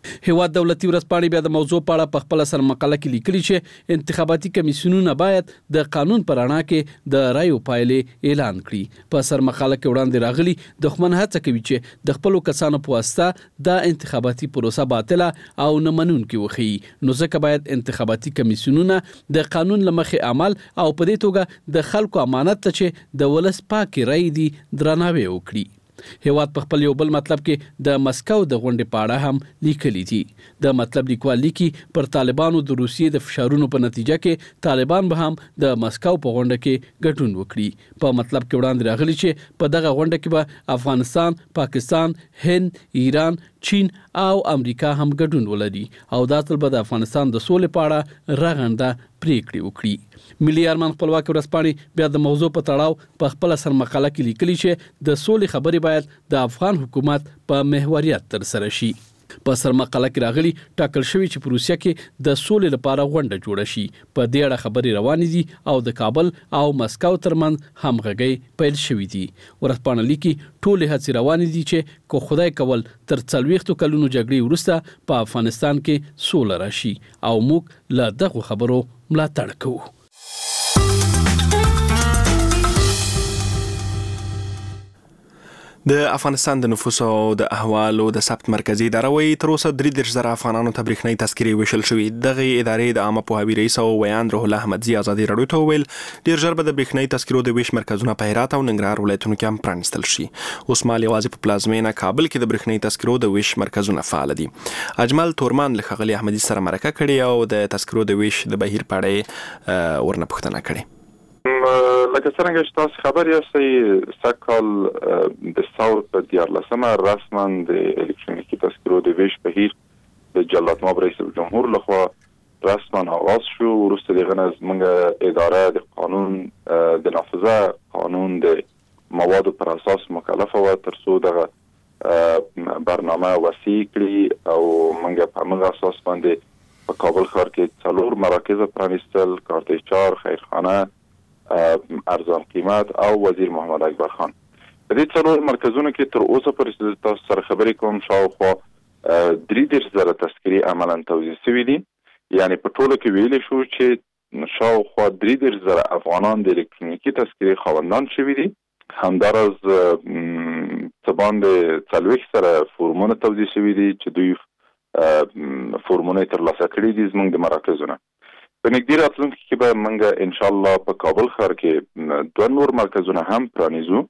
هیواد دولتي ورځپاڼې بیا د موضوع په اړه په خپل سر مقاله کې لیکلي چې انتخاباتي کمیسیونونه باید د قانون پر رڼا کې د رایو پایلې اعلان کړي. په سر مقاله کې وړاندې راغلي دښمن هڅه کوي چې د خپل کسانو په واسطه د انتخاباتي پروسه باطله او نه منونکې وښيي. نو ځکه باید انتخاباتي کمیسیونونه د قانون له مخې عمل او په دې توګه د خلکو امانت ته چې د ولس پاکي رای دي درناوی وکړي. هیواد په خپل یو بل مطلب کې د مسکو د غونډې په اړه هم لیکلي دي. د مطلب لیکوال لیکي پر طالبانو د روسیې د فشارونو په نتیجه کې طالبان به هم د مسکو په غونډه کې ګډون وکړي. په مطلب کې وړاندې راغلي چې په دغه غونډه کې به افغانستان، پاکستان، هند، ایران، چین او امریکا هم ګډون ولري او دا ځل به د افغانستان د سولې په اړه رغنده پریکړې وکړي. ملي ارمان خپلواک ورځپاڼې بیا د موضوع په تړاو په خپل سر مقاله کې لیکلي چې د سولې خبرې باید د افغان حکومت په محوریت تر سره شي. په سر مقاله کې راغلي ټاکل شوی چې په روسیه کې د سولې لپاره غونډه جوړه شي. په دې اړه خبرې روانې دي او د کابل او مسکو ترمنځ همغږي پیل شوې دي. ورځپاڼه لیکي ټول هڅې روانې دي چې کو خدای کول تر 40 کلونو جګړې وروسته په افغانستان کې سوله راشي او موږ له دغه خبرو ملاتړ کوو. د افغانستان د نفوس او د احوالو د ثبت مرکزی اداره وایي تر اوسه 3,000 افغانانو ته برېښنايي تذکرې ویشل شوي. دغه ادارې د عامه پوهاوي رئیس او ویان روح الله احمدزي ازادي راډیو ته وویل ډېر ژر به د برېښنايي تذکرو د ویش مرکزونه په هرات او ننګرهار ولایتونو کې هم پرانیستل شي. اوس مهال یوازې په پلازمینه کابل کې د برېښنايي تذکرو د ویش مرکزونه فعال دي. اجمل تورمان له ښاغلي احمدزي سره مرکه کړې او د تذکرو د ویش د بهیر په اړه ورنه پوښتنه کړې. لکه څنګه چې تاسو خبر یاستئ سږکال د ثور په 14 رسما د الکترونیکي تذکرو د ویش بهیر د جلالت مآب رئیس جمهور لخوا رسما آغاز شو. وروسته دغه نه زموږ اداره د قانون د نافذه قانون د موادو پر اساس مکلفه و تر څو دغه برنامه وسیع کړي او موږ په هغه اساس باندې په کابل ښار کې 4 مراکز پرانیستل: کارتچار، خیرخانه، ارزان قیمت او وزیر محمد اکبر خان. په دې 4 مرکزونو کې تر اوسه پورې تاسو سره خبرې کوم شاوخوا 3,000 تذکرې عملاً توزیع شوي دي. یعنی په ټوله کې ویل شو چې شاوخوا 3,000 افغانان د الکترونیکي تذکرې خاوندان شوي دي. همدارز څه باندې 40 سره فورمونه توزیع شوي دي چې دوی فورمونه ترلاسه کړي دي زموږ د مراکزونو. په نږدې راتلونکي کې به موږ ان شاء الله په کابل ښار کې 2 نور مرکزونه هم پرانیزو.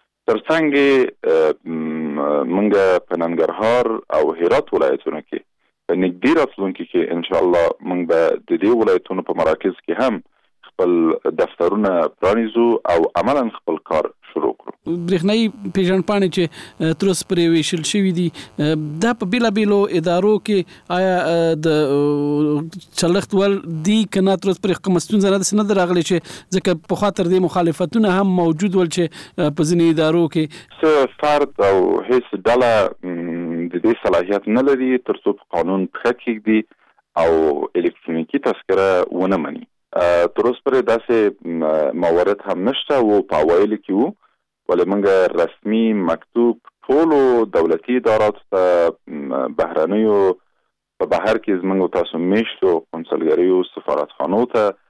ترڅنګ موږ په ننګرهار او هرات ولایتونو کې په نږدې راتلونکي کې ان شاء الله موږ به د دې ولایتونو په مراکز کې هم خپل دفترونه پرانیزو او عملاً خپل کار شروع کړو. برېښنايي پیژندپاڼې چې تر اوسه پرې ویشل شوي دي دا په بیلابیلو ادارو کې آیا د چلښت ول دي که نه تر اوسه پرې کومه ستونزه نه ده راغلې چې ځکه پخوا تر دې مخالفتونه هم موجود ول چې په ځینې ادارو کې څه فرد او هیڅ ډله د دې صلاحیت نه لري تر څو په قانون پښه کېږدي او الکترونیکي تذکره ونه مني. تر اوسه پرې داسې موارد هم نشته او په اوایلو کې وو ولې موږ رسمي مکتوب ټولو دولتي اداراتو ته بهرنیو په بهر کې زموږ تاسو میشتو قونسلګریو سفارتخانو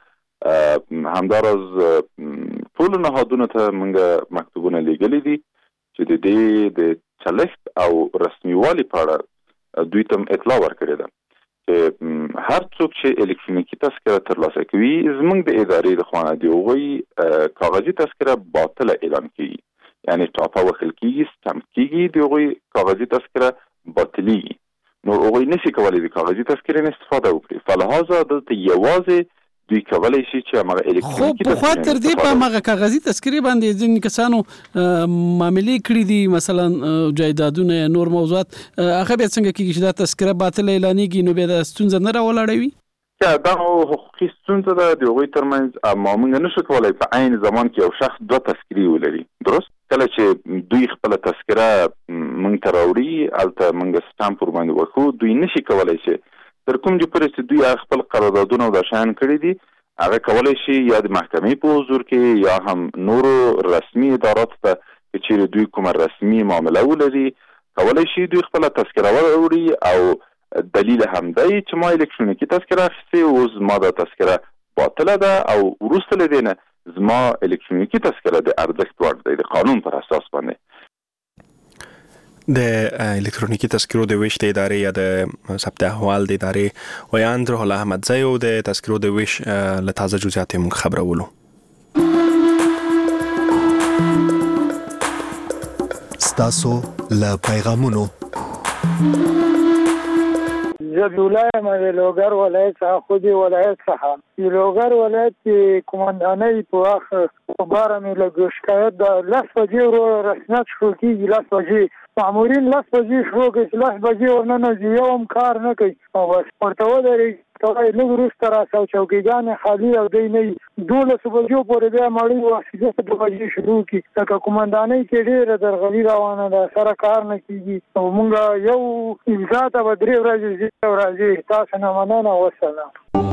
ته همدارز ټولو نهادونو ته موږ مکتوبونه لیږلي دي چې د دې د چلښت او رسمي والي په اړه دوی ته اطلاع ورکړې ده چې هر څوک چې الکترونیکي تذکره ترلاسه کوي زموږ د ادارې د خوا د هغوی کاغذي تذکره باطله اعلان کیږي. یعنی ټاپه وهل کیږي، سټمپ کیږي، د هغوی کاغذي تذکره باطلیږي. نو هغوی نشي کولی د کاغذي تذکرې نه استفاده وکړي. فلهذا دلته یوازې دوی کولی شي چې هغه الکترونیکي خو په تر دې په هغه کاغذي تذکرې باندې ځینې کسانو معاملې کړي دي، مثلا جایدادونه یا نور موضوعات، هغه بیا څنګه کېږي چې دا تذکره باطله اعلانېږي نو بیا دا ستونزه نه راولاړوي؟ دا حقوقي ستونزه ده د هغوی ترمنځ. اما موږ نشو کولی په عین زمان کې یو شخص 2 تذکرې ولري. درست کله چې دوی خپله تذکره موږ ته راوړي هلته موږ سټامپ ورباندې وکړو، دوی نشي کولی چې تر کوم چې پورې چې دوی خپل قراردادونه او دا شیان کړي دي هغه کولی شي یا د محکمې په حضور کې یا هم نورو رسمي اداراتو ته چې چیرې دوی کومه رسمي معامله ولري کولی شي دوی خپله تذکره وراوړي او دلیل هم دی چې ما الکترونیکی تذکره اخیستې، اوس ما دا تذکره باطله ده او وروسته له دې نه زما الکترونیکی تذکره د ارزښت وړ دی د قانون پر اساس باندې. د الکترونیکی تذکرو د ویش د ادارې یا د ثبت احوال د ادارې ویاند روح الله احمدزی او د تذکرو د ویش له تازه جزئیات موږ خبرولو. ستاسو له پیغامونو زبیولای لوګر ولایت څخه خودي ولایت څخه لوګر ولایت کمانډانۍ په واخ بارا مې له شکایت د 10 بجې رسمیت شروع کیږي. 10 بجې مامورین 10 بجې شروع کوي، 10 بجې ورننه یو هم کار نه کوي او بس ورته ودرېږي. توای لږ وروسته راسه چوکیګانې خالي او دی نه 12 بجو پورې بیا مړی واسطه 2 بجې شروع کی. لکه کمانډانۍ کې ډېره درغلي روانه ده، سره کار نه کیږي او مونږ یو امضا ته به 3 ورځې تاسو نه مننه. وسلام.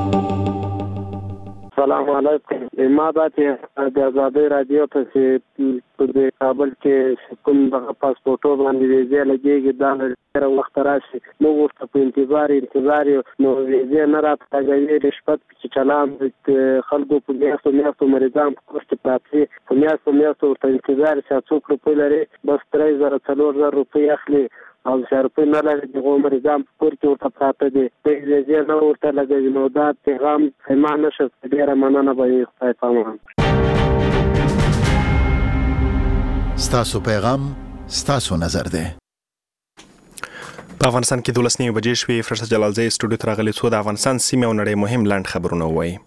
السلام علیکم. ما دا چې د آزادۍ رادیو په د کابل کې کوم دغه پاسپورټو باندې ویزه لګېږي دا ډېر وخت راشي، موږ ورته په انتظار نو ویزه نه راځي. رشوت چې چلان خلکو په میاشتو مریضان په کور کې پراته په میاشتو ورته انتظار چې څوک روپۍ لري بس 3000-4000 روپۍ اخلي او 1000 روپۍ نه لري دغه مریضان په کور کې ورته پراته دي، په ویزه نه ورته لګوي. نو دا پیغام ما نشه ډېره مننه به خدای پامان. ستاسو پیغام ستاسو نظر ده. په افغانستان کې 12 بجې شوې. فرشته جلالزی سټوډیو ته راغلی څو د افغانستان سیمې او نړۍ مهم لاند خبرونه وایي.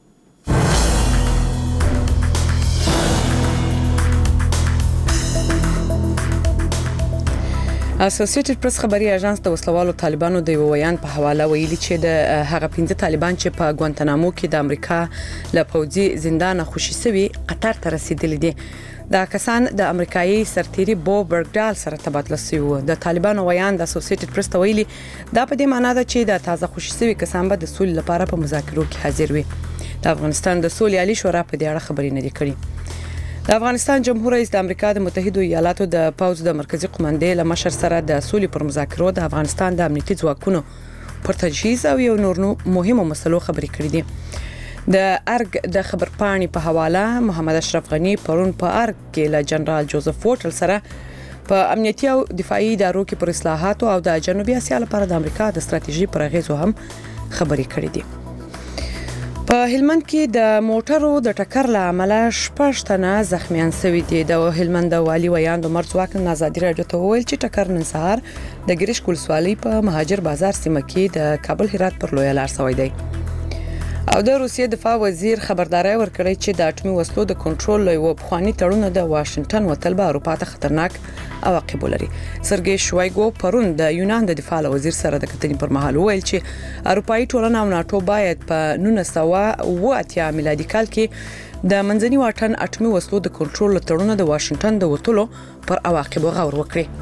اسوسییټډ پریس خبري اژانس د وسلوالو طالبانو د ویان په حواله ویلي چې د هغه 15 طالبان چې په ګوانتنامو کې د امریکا له پوځي زندان خوشي سوي قطر ته رسیدلي دي. دا کسان د امریکایي سرتیري بو برګډال سره تبادله شوي. د طالبانو ویان د اسوسییټډ پریس ته ویلي دا په دې معنی ده چې د تازه خوشي سوي کسان به د سولې لپاره په مذاکرو کې حاضر وي. د افغانستان د سولې عالی شورا په دې اړه خبرې نه دي کړې. د افغانستان جمهور رئیس د امریکا د متحده ایالاتو د پوځ د مرکزی قومندې له مشر سره د سولې پر مذاکرو د افغانستان د امنیتي ځواکونو پر تجهیز او یو نور مهمو مسلو خبرې کړې دي. د ارګ د خبرپاڼې په حواله محمد اشرف غنی پرون په ارګ کې له جنرال جوزف ووټل سره په امنیتي او دفاعي ادارو کې پر اصلاحاتو او د جنوبي اسیا لپاره د امریکا د ستراتیژي پر اغیزو هم خبرې کړې دي. په هلمند کې د موټرو د ټکر له امله 6 تنه زخمیان شوي دي. د هلمند والي ویاند عمر ځواکن آزادي رادیو ته وویل چې ټکر نن سهار د ګریش کولسوالۍ په مهاجر بازار سیمه کې د کابل هرات پر لویه لار شوی دی. او د روسیې دفاع وزیر خبرداري ورکړی چې د اټومي وسلو د کنټرول لوی پخوانی تړون د واشنگټن وتل به اروپا ته خطرناک عواقب لري. سرګي شوایګو پرون د یونان د دفاع وزیر سره د کتنې پر مهال ویل چې اروپאי ټولنه او ناتو باید په 1980 میلادي کال کې د منځني واټن اټومي وسلو د کنټرول تړون د واشنگټن د وتلو پر عواقب غور وکړي.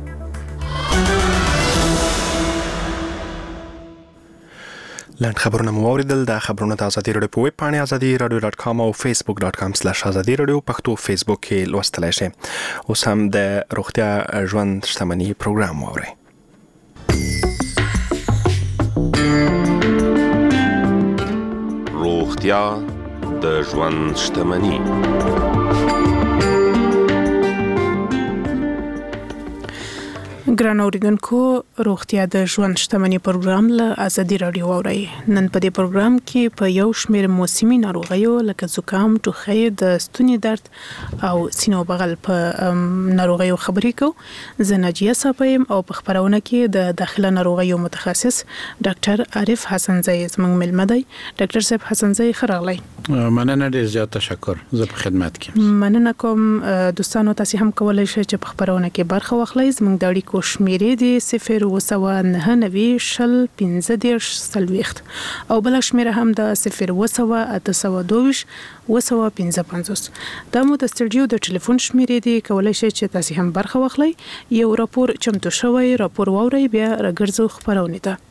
لاند خبرونه مو اوریدل. د خبرونه د ازادي رادیو په ویب پاڼه azadi.radio.com او facebook.com/azadi.radio پښتو فیسبوک کې لوستلای شئ. اوس هم د روغتیا ژوند شتمنۍ پروګرام واورئ. روغتیا د ژوند شتمنۍ. ګران اوریدونکو، روغتیا د ژوند شتمنۍ پروګرام له ازادي رادیو اورئ. نن په دې پروګرام کې په یو شمېر موسمي ناروغیو لکه زکام، ټوخی، د ستوني درد او سینو بغل په ناروغیو خبرې کوو. زه ناجیه صاحب او په خبرونه کې د داخله ناروغیو متخصص ډاکټر عارف حسنزی زموږ ملمه دی. ډاکټر صاحب حسنزی خراغلی. مننه، ډیر زیات تشکر. زه په خدمت کې مننه کوم. دوستانو تاسو هم کولای شئ چې په خبرونه کې برخه واخلئ. زموږ د اړیکو شمیرې دي 099 شل 15 سلويخت او بل شمیره هم د 0 822 دا مو د سټډیو د ټلیفون شمیرې دي. کولای شئ چې تاسو هم برخه واخلئ. یو راپور چمتو شوی راپور واورئ بیا راګرځو خبرونه ته.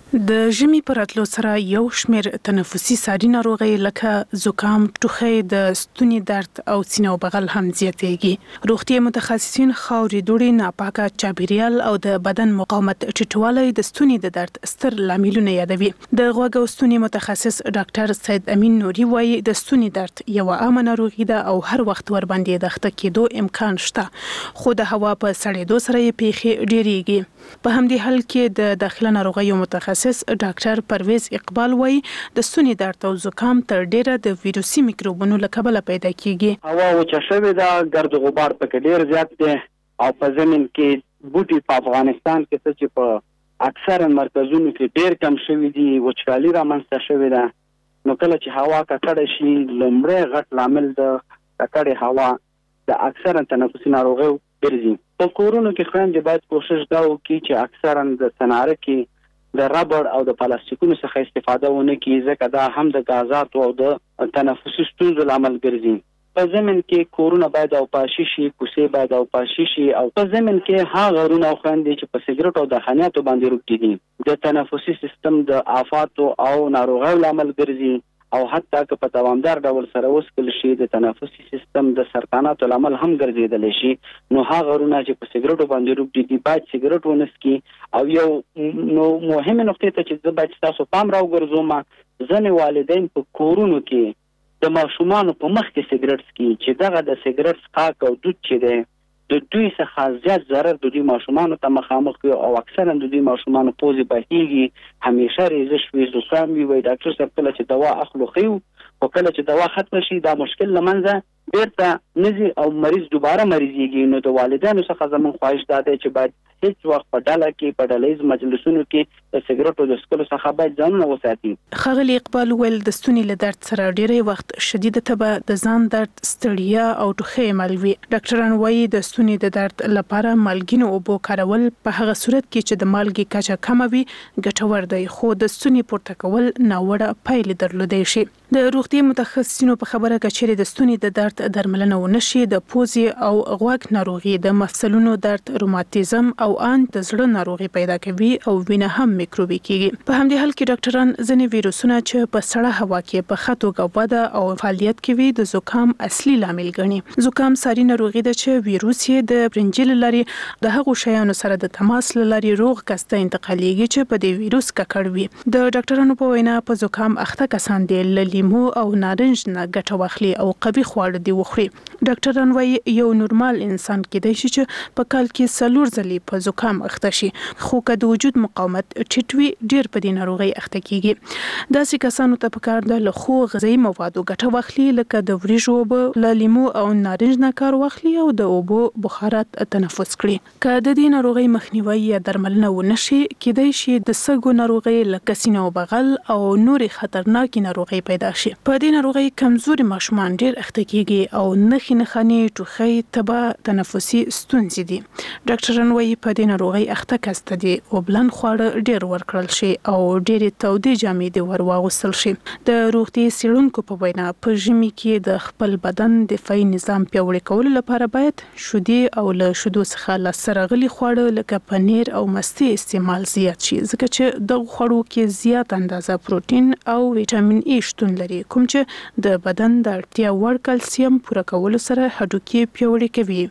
د ژمي پر راتلو سره یو شمېر تنفسي ساري ناروغۍ لکه زکام، ټوخی، د ستوني درد او سینه او بغل هم زیاتېږي. روغتیا متخصصین خاورې دوړې، ناپاکه چاپیریال او د بدن مقاومت ټیټوالی د ستوني د درد ستر لاملونه یادوي. د غوږ او ستوني متخصص ډاکټر سید امین نوري وایي د ستوني درد یو عامه ناروغي ده او هر وخت ور باندې د اخته کېدو امکان شته، خو د هوا په سړېدو سره یې پیښې ډېریږي. په همدې حال کې د داخله ناروغیو متخصص ډاکټر پرویز اقبال وایي د ستوني درد او زکام تر ډیره د ویروسي میکروبونو له کبله پیدا کیږي. هوا وچه شوې ده، ګرد غبار پکې ډیر زیات دی او په زمين کې بوټي په افغانستان کې چې په اکثر مرکزونو کې ډیر کم شوی دي، وچکالي رامنځته شوې ده. نو کله چې هوا ککړه شي، لومړی غټ لامل د ککړې هوا د اکثر تنفسي ناروغیو ګرځي. په کورونو کې خويندې باید کوشش دا وکړي چې اکثرا د تناره کې د ربړ او د پلاستیکونو څخه استفاده ونه کړي، ځکه دا هم د غازاتو او د تنفسي ستونزو لامل ګرځي. په زمين کې کورونه باید او پاشي شي، کوڅې باید او پاشي شي، او په زمين کې هغه غرونه خويندې چې په سیګریټ او د خانياتو باندې روکي دي د تنفسي سیستم د آفاتو او ناروغیو لامل ګرځي، او حتی که په دوامدار ډول سره وسکل شي د تنفسي سیستم د سرطاناتو لامل هم ګرځیدل شي. نو هغه غرونه چې په سیګریټو باندې روکي دي باید سیګریټ ونسکي. او یو نو مهمه نقطه ته چې باید تاسو پام راوګرځوم، ځنې والدین په کورونو کې د ماشومان په مخ کې سیګریټ سکي، چې دغه د سیګریټ څښاک او دود چې دی د دوی څخه زیات ضرر د دوی ماشومان ته مخامخ وي، او اکثرا د دوی ماشومان پوزي بهيږي، همیشه ریزش وي، زکام وي. ډاکټر صاحب کله چې دوا اخلو خو کله چې دوا ختم شي دا مشکل لمنځه بیرته نزي او مریض دوباره مریضيږي. نو د والدینو څخه زموږ خواهش ده چې باید هیڅ وخت په ډله کې په ډلهیز مجلسونو کې د سیګریټو د څښلو څخه باید ځانونه وساتي. ښاغلي اقبال ویل د ستوني له درد سره ډیری وخت شدید تبه، د ځان درد، ستړیا او ټوخی مل وي. ډاکټران وایي د ستوني د درد لپاره مالګینو اوبو کارول په هغه صورت کې چې د مالګې کچه کمه وي ګټور دی، خو د ستوني پورته کول ناوړه پایلې درلودای شي. د روغتي متخصصینو په خبره کچېره د ستوني د درد درملنه ونشي، د پوزي او غوږ ناروغي، د مفصلونو درد، روماتیزم او ان د زړه ناروغي پیدا کوي او وینه هم میکروبي کیږي. په همدې حال کې ډاکټران ځینې ویروسونه چې په سړه هوا کې په خطو غوډه او فعالیت کوي د زکام اصلي لامل ګڼي. زکام ساري ناروغي ده چې ویروس یې د برنجل لري د هغو شیانو سره د تماس لري روغ کس ته انتقالېږي چې په دې ویروس ککړ وي. د ډاکټرانو په وینا په زکام اخته کسان دي لیمو او نارنج نه ګټه واخلي او قوي خواړه دی وخوري. ډاکټران وایي یو نورمال انسان کېدای شي چې په کال کې 4 ځلې په زکام اخته شي، خو که د وجود مقاومت ټیټ وي ډیر په دې ناروغي اخته کیږي. داسې کسانو ته پکار ده له خو غذایی موادو ګټه واخلي، لکه د وریژو اوبه، له لیمو او نارنج نه کار واخلي او د اوبو بخارات تنفس کړي. که د دې ناروغي مخنیوي یا درملنه ونشي، کېدای شي د سږو ناروغي لکه سینه او بغل او نورې خطرناکې ناروغي پیدا شي. په دې ناروغي کمزوري ماشومان ډیر اخته کیږي او نښې نښانې ټوخی، تبه، تنفسي ستونزې دي. ډاکټران وایي په دې ناروغي اخته کس ته دي وبلن خواړه ډیر ورکړل شي او ډېرې تودې جامې دي ور واغوستل شي. د روغتي څېړونکو په وینا په ژمي کې د خپل بدن دفاعي نظام پیاوړی کولو لپاره باید شیدې او له شیدو څخه لاسته راغلي خواړه لکه پنیر او مستې استعمال زیات شي، ځکه چې د خوړو کې زیات اندازه پروتین او ویټامین ای شتون لري، کوم چې د بدن د اړتیا وړ کلسیم پوره کولو سره هډوکي پیاوړي کوي.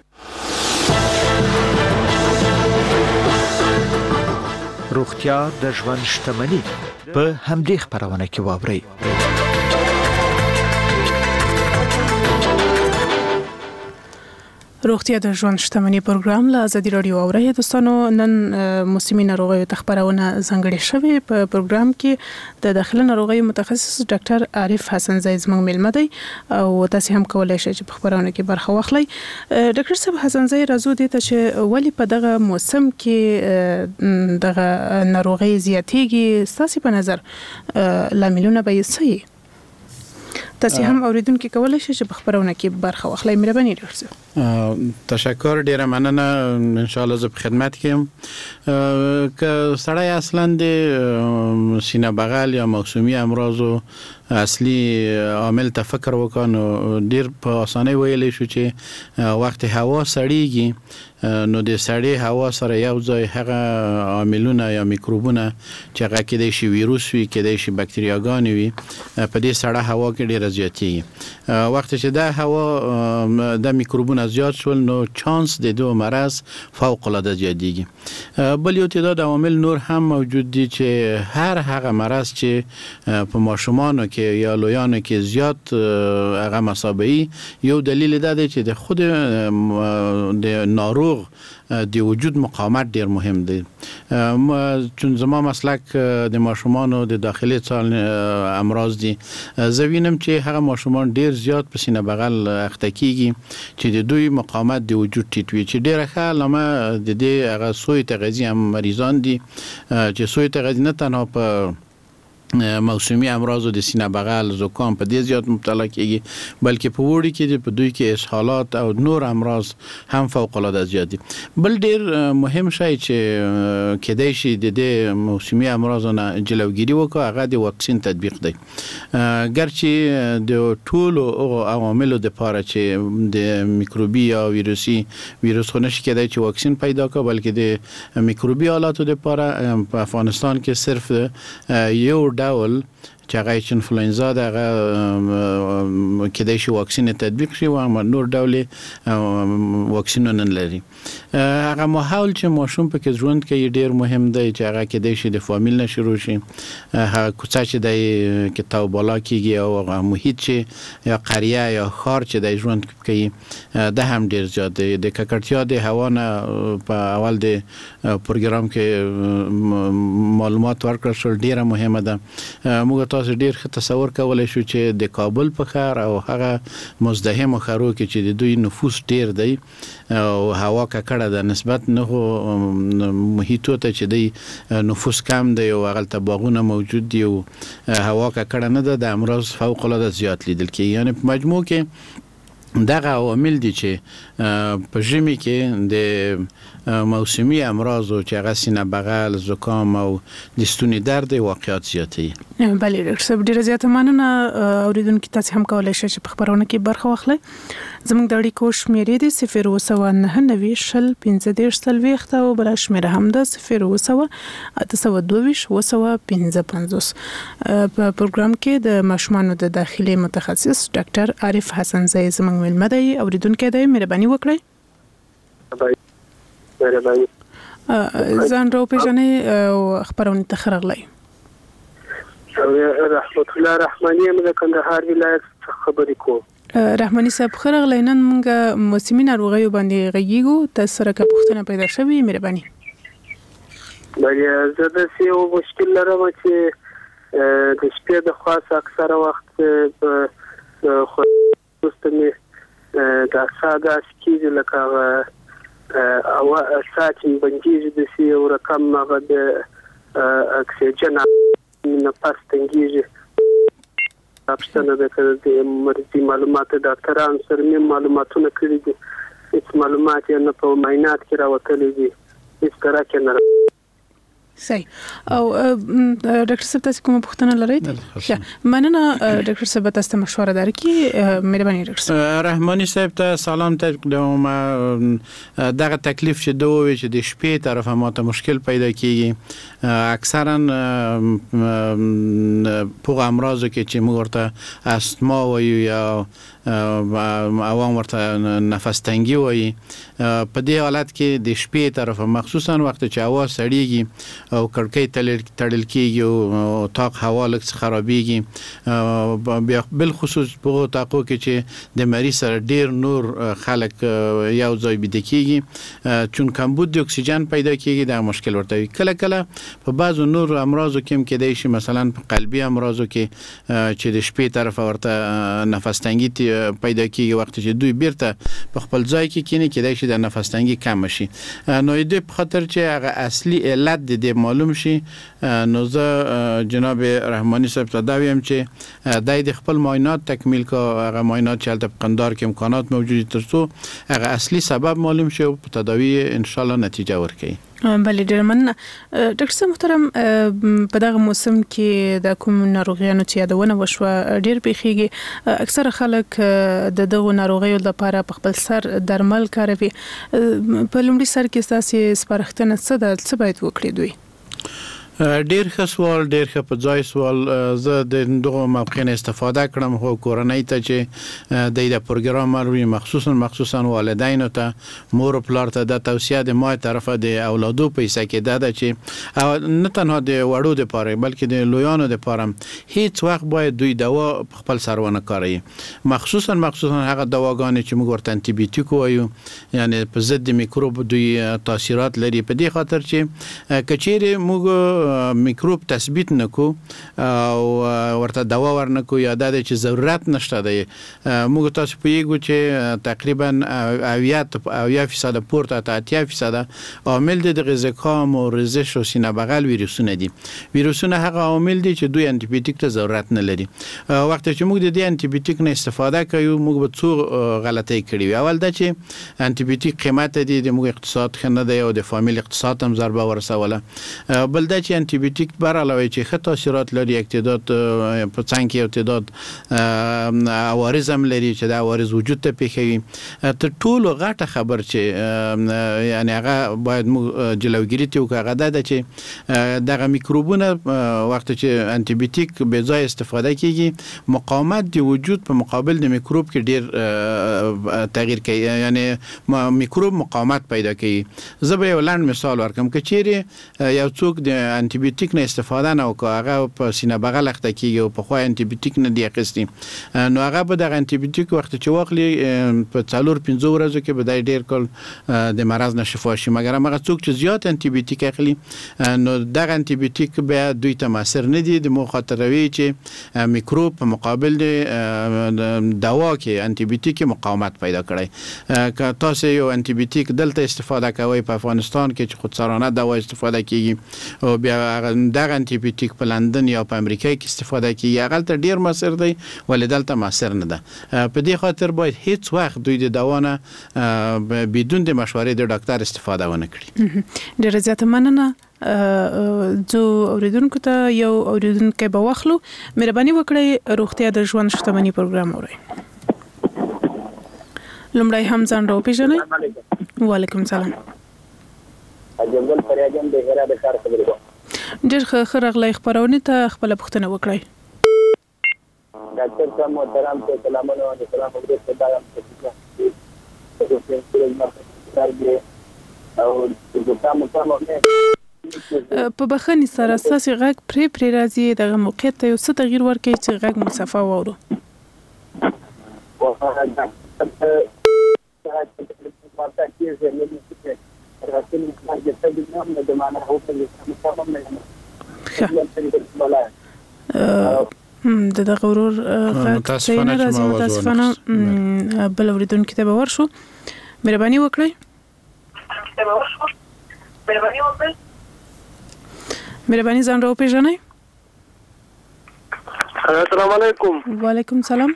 روغتیا د ژوند شتمني په همدې خبرونه کې واوري. روغتیا د ژوند شتمني پروګرام له ازادي رادیو اوري. دوستانو نن موسمي ناروغیو خبرونه ځانګړې شوې. په پروګرام کې د داخله ناروغیو متخصص ډاکټر عارف حسن زئی زموږ ملمه دی او تاسو هم کولای شئ چې په خبرونه کې برخه واخلئ. ډاکټر صاحب حسن زئی راځو دي ته چې ولی په دغه موسم کې دغه ناروغي زیاتېږي، ستاسو په نظر لاملونه به یې څه وي؟ تاسو هم اوریدونکو کولای شئ چې په خبرونه کې برخه واخلئ. مهرباني وکړئ. تشکر، ډیره مننه. ان شاء الله زه په خدمت کې یم. که سړی اصلا د سینه بغل یا موسمی امراض اصلي عامل ته فکر وکړو ډیر په اسانه ویلې شو چې وخت هوا سړیږي نو د سړی هوا سره یو ځای هغه عاملونه یا میکروبونه چې هغه کېدای شي ویروس وي کېدای شي بکتریاګانې وي په دې سړه هوا کې ډیر زیاتېږي وخت چې دا هوا د میکروبونه زیات شول نو چانس د دوه مرض فوق العاده زیاتېږي بل یو تعداد عوامل نور هم موجود دي چې هر هغه مرض چې په ماشومانو کې یا لویانو کې زیات هغه مسابقي یو دلیل دا دی چې د خود د ناروغ د وجود مقاومت ډیر مهم دی چون زما مسلک د ماشومانو د داخلي څال امراض دي زوینم چې هغه ماشومان ډیر زیات په سینه بغل اخته کیږي چې د دوی مقاومت د وجود ټیټ وي چې ډیره ښه علامه د دې هغه سوی تغذیه هم مریضان دي چې سوی تغذیه نه تنها په موسمي امراض د سینه بغل زکام په دې زیات مبتلا کیږي بلکې په وړي کې په دوی کې اسهالات او نور امراض هم فوق العاده زیات دي بل ډیر مهم شی چې کېدای شي د دې موسمي امراضونو جلوګیری وکړي هغه د واکسین تطبیق دی ګرچې د ټولو عواملو د لپاره چې د میکروبي یا ویروس خو نشي کېدای چې واکسین پیدا کړي بلکې د میکروبي حالاتو د لپاره په افغانستان کې صرف یو ډول چې هغه انفلوئنزا دغه کېدای شي واکسین تطبیق شي او نور ډول واکسینونه لري هغه ماحول چې ماشوم پکې ژوند کوي ډیر مهم دی چې هغه کېدای شي د فامیل نه شروع شي هغه کوڅه چې د کتاب بالا کېږي او هغه محیط چې یا قریه یا خار چې د ژوند کوي د هم ډیر زیات دی د ککړتیا د هوا نه په اول د پروګرام کې معلومات ورکړل شو ډیره مهمه ده موږ تاسو ډیر ښه تصور کولای شو چې د کابل په ښار او هغه مزدحم ښارو کې چې د دوی نفوس ډیر دی او هوا ککړه ده نسبت نه محیطو ته چې دی نفوس کم دی او هغه ته باغونه موجود دي او هوا ککړه نه ده د امراض فوق العاده زیات لیدل کیږي یعنی په مجموع کې دغه عوامل دي چې په ژمي کې د موسمي امراض او چې هغه سینه بغل زکام او د ستوني درد واقعیت زیاتې بله ډاکټر صاحب ډیره زیاته مننه اوریدونکو تاسو هم کولای شئ چې په خبرونه کې برخه واخلئ زموږ د اړیکو شمیرې دي 029901530 او بل شمیره هم ده 0292255 په پروګرام کې د ماشومانو د داخلي متخصص ډاکټر عارف حسن زئی زموږ ملمه دی اوریدونکو دی مهرباني وکړئ ځان راو پیژنې او خبرونه تخرغلای رحمت الله رحماني د کندهار ولایت خبرې کوم رحماني صاحب خرغلای نن موږ موسمي ناروغیو باندې غږیږو تاسو سره که پوښتنه پیدا شوي مهرباني بلې زه د یو مشکل لرم چې د شپې د خاص اکثره وخت خو مستمر د ساده سکیز لکه او ساتن بنجیز د یو رقم هغه د اکسیجن نفس تنګیږي افشتنه د مرضی معلومات ډاکټران سره معلوماتونه کړی دي هیڅ معلومات نه په معاینات کې راوتلي دي هیڅ طرح کې نه صحیح او ډاکټر صاحب تاسو کومه پوښتنه لرئ مننه ډاکټر صاحب تاسو ته مشوره درکړي مهرباني ډاکټر صاحب رحماني صاحب ته سلام تقدم دغه تکلیف چې دوی چې د شپې طرفه ماته مشکل پیدا کیږي اکثرا په امراضو کې چې موږ ورته استما وایو یا عوام ورته نفس تنګي وایي په دې حالت کې د شپې طرفه مخصوصا وخت چې هوا سړیږي او کړکۍ تړل کیږي او طاق هوا لږ خرابېږي بل خصوص په طاقو کې چې د مریض سره ډیر نور خلک یو ځای بده کیږي چون کمبود د اکسیجن پیدا کیږي دا مشکل ورته کله کله په بعضو نور امراضو کې کېدای شي مثلا په قلبي امراضو کې چې د شپې طرفه ورته نفس تنګي پیدا کیږي وخت چې دوی بیرته په خپل ځای کې کینی کېدای شي د نفس تنګي کم شي نو دې په خاطر چې هغه اصلي علت د معلوم شي نو زه جناب رحماني صاحب ته دا ویم چې د خپل معاینات تکمیل کا هغه معاینات چې په قندار کې امکانات موجود ترڅو هغه اصلي سبب معلوم شي او په تداوی ان شاء الله نتیجه ورکړي بله ډیر مننه ډاکټر صاحب محترم په دغه موسم کې د کوم ناروغیانو چې یادونه وشوه ډیر پیخیږي اکثره خلک د دغه ناروغیو لپاره په خپل سر درمل کاروي په لومړي سر کې تاسو سپارښتنه څه باید وکړي دوی ډیر ښه سوال ډیر ښه په ځای سوال زه د دغه موقع نه استفاده کړم خو کورنۍ ته چې د پروګرام مروي مخصوصا والدینو ته مور او پلار ته د توصیه د ما طرفه د اولادو په حصہ کې ده چې نه تنها د وړو د پاره بلکې د لویانو د پاره هیڅ وخت باید دوی دوا خپل سرونه کاروي مخصوصا هغه دواګانې چې موږ ورته انټي بیوټیک وایو یعنی په ضد میکروب دوی تاثیرات لري په دې خاطر چې کچېره موږ میکروب تثبیت نکو او ورته دوا ورنکو یا د چې ضرورت نشته دی موږ تاسو پیګو چې تقریبا 80% پورته ته 80% عامل د زکام او رزش او سینه بغل ویروسونه دي ویروسونه هغه عامل دي چې دوی انټي بیوټیک ته ضرورت نه لري وخت چې موږ د دې انټي بیوټیک نه استفاده کوو موږ به څو غلطۍ کړې اول دا چې انټي بیوټیک قیمت دي د موږ اقتصاد خنه دی او د فامیل اقتصاد هم ضربه ورسوله بل دا چې انټي بیوټیک بر علاوه چې ښه تاثیرات لري اقتداد په څنګه کې اقتداد عوارض هم لري چې د عوارض وجود ته پیښوي تر ټولو غټه خبر چې یعنی هغه باید جلوګیری ته وکړه د چې دغه میکروبونه وخت چې انټي بیوټیک به ځای استفاده کیږي مقاومت د وجود په مقابل د میکروب کې ډیر تغییر کوي یعنی میکروب مقاومت پیدا کوي زه به یو لاند مثال ورکم چې چیرې یو څوک د انټي بیوټیک نه استفاده نه وکړي هغه په سینه بغل اخته کیږي او په خو انټي بیوټیک نه دی اخیستي نو هغه به د انټي بیوټیک وخت چې واخلي په 4-5 ورځو کې به ډیر کول د مرض نه شفا شي مګر هغه څوک چې زیات انټي بیوټیک اخلي نو د انټي بیوټیک به دوی ته موثر نه دي د مخاطروي چې میکروب په مقابل د دوا کې انټي بیوټیک مقاومت پیدا کړي که تاسو یو انټي بیوټیک دلته استفاده کوئ په افغانستان کې چې خودسرانه دوا استفاده کیږي او بیا دغه انټي بیوټیک په لندن یا په امریکا کې استفاده کیږي هغه ته ډیر موثر دی ولې دلته موثر نه ده په دې خاطر باید هیڅ وخت دوی د دوا نه بدون د مشورې د ډاکټر استفاده ونه کړي ډیر زیاته مننه جو اوریدونکو ته یو اوریدونکو به واخلو مهرباني وکړئ روغتیا د ژوند شتمنۍ پروګرام اورئ لمړی هم ځان راوپېژنئ وعلیکم السلام جنګل پریاجم د هرا د کار خبرې کوم ډېر ښه راغلی خبرونه ته خپل پوښتنه وکړئ ډاکټر صاحب محترم ته سلامونه او سلام علیکم صدایم په بخښنې سره اساسي غږ پرې راځي دغه موقع ته یو څه تغییر ورکړي چې غږ مصفا واورو د غرور غږ څنګه راځي متاسفانه بل اوریدونکو ته به ورشو مهرباني وکړئ مهرباني ځان راوپېژنئ السلام علیکم وعلیکم السلام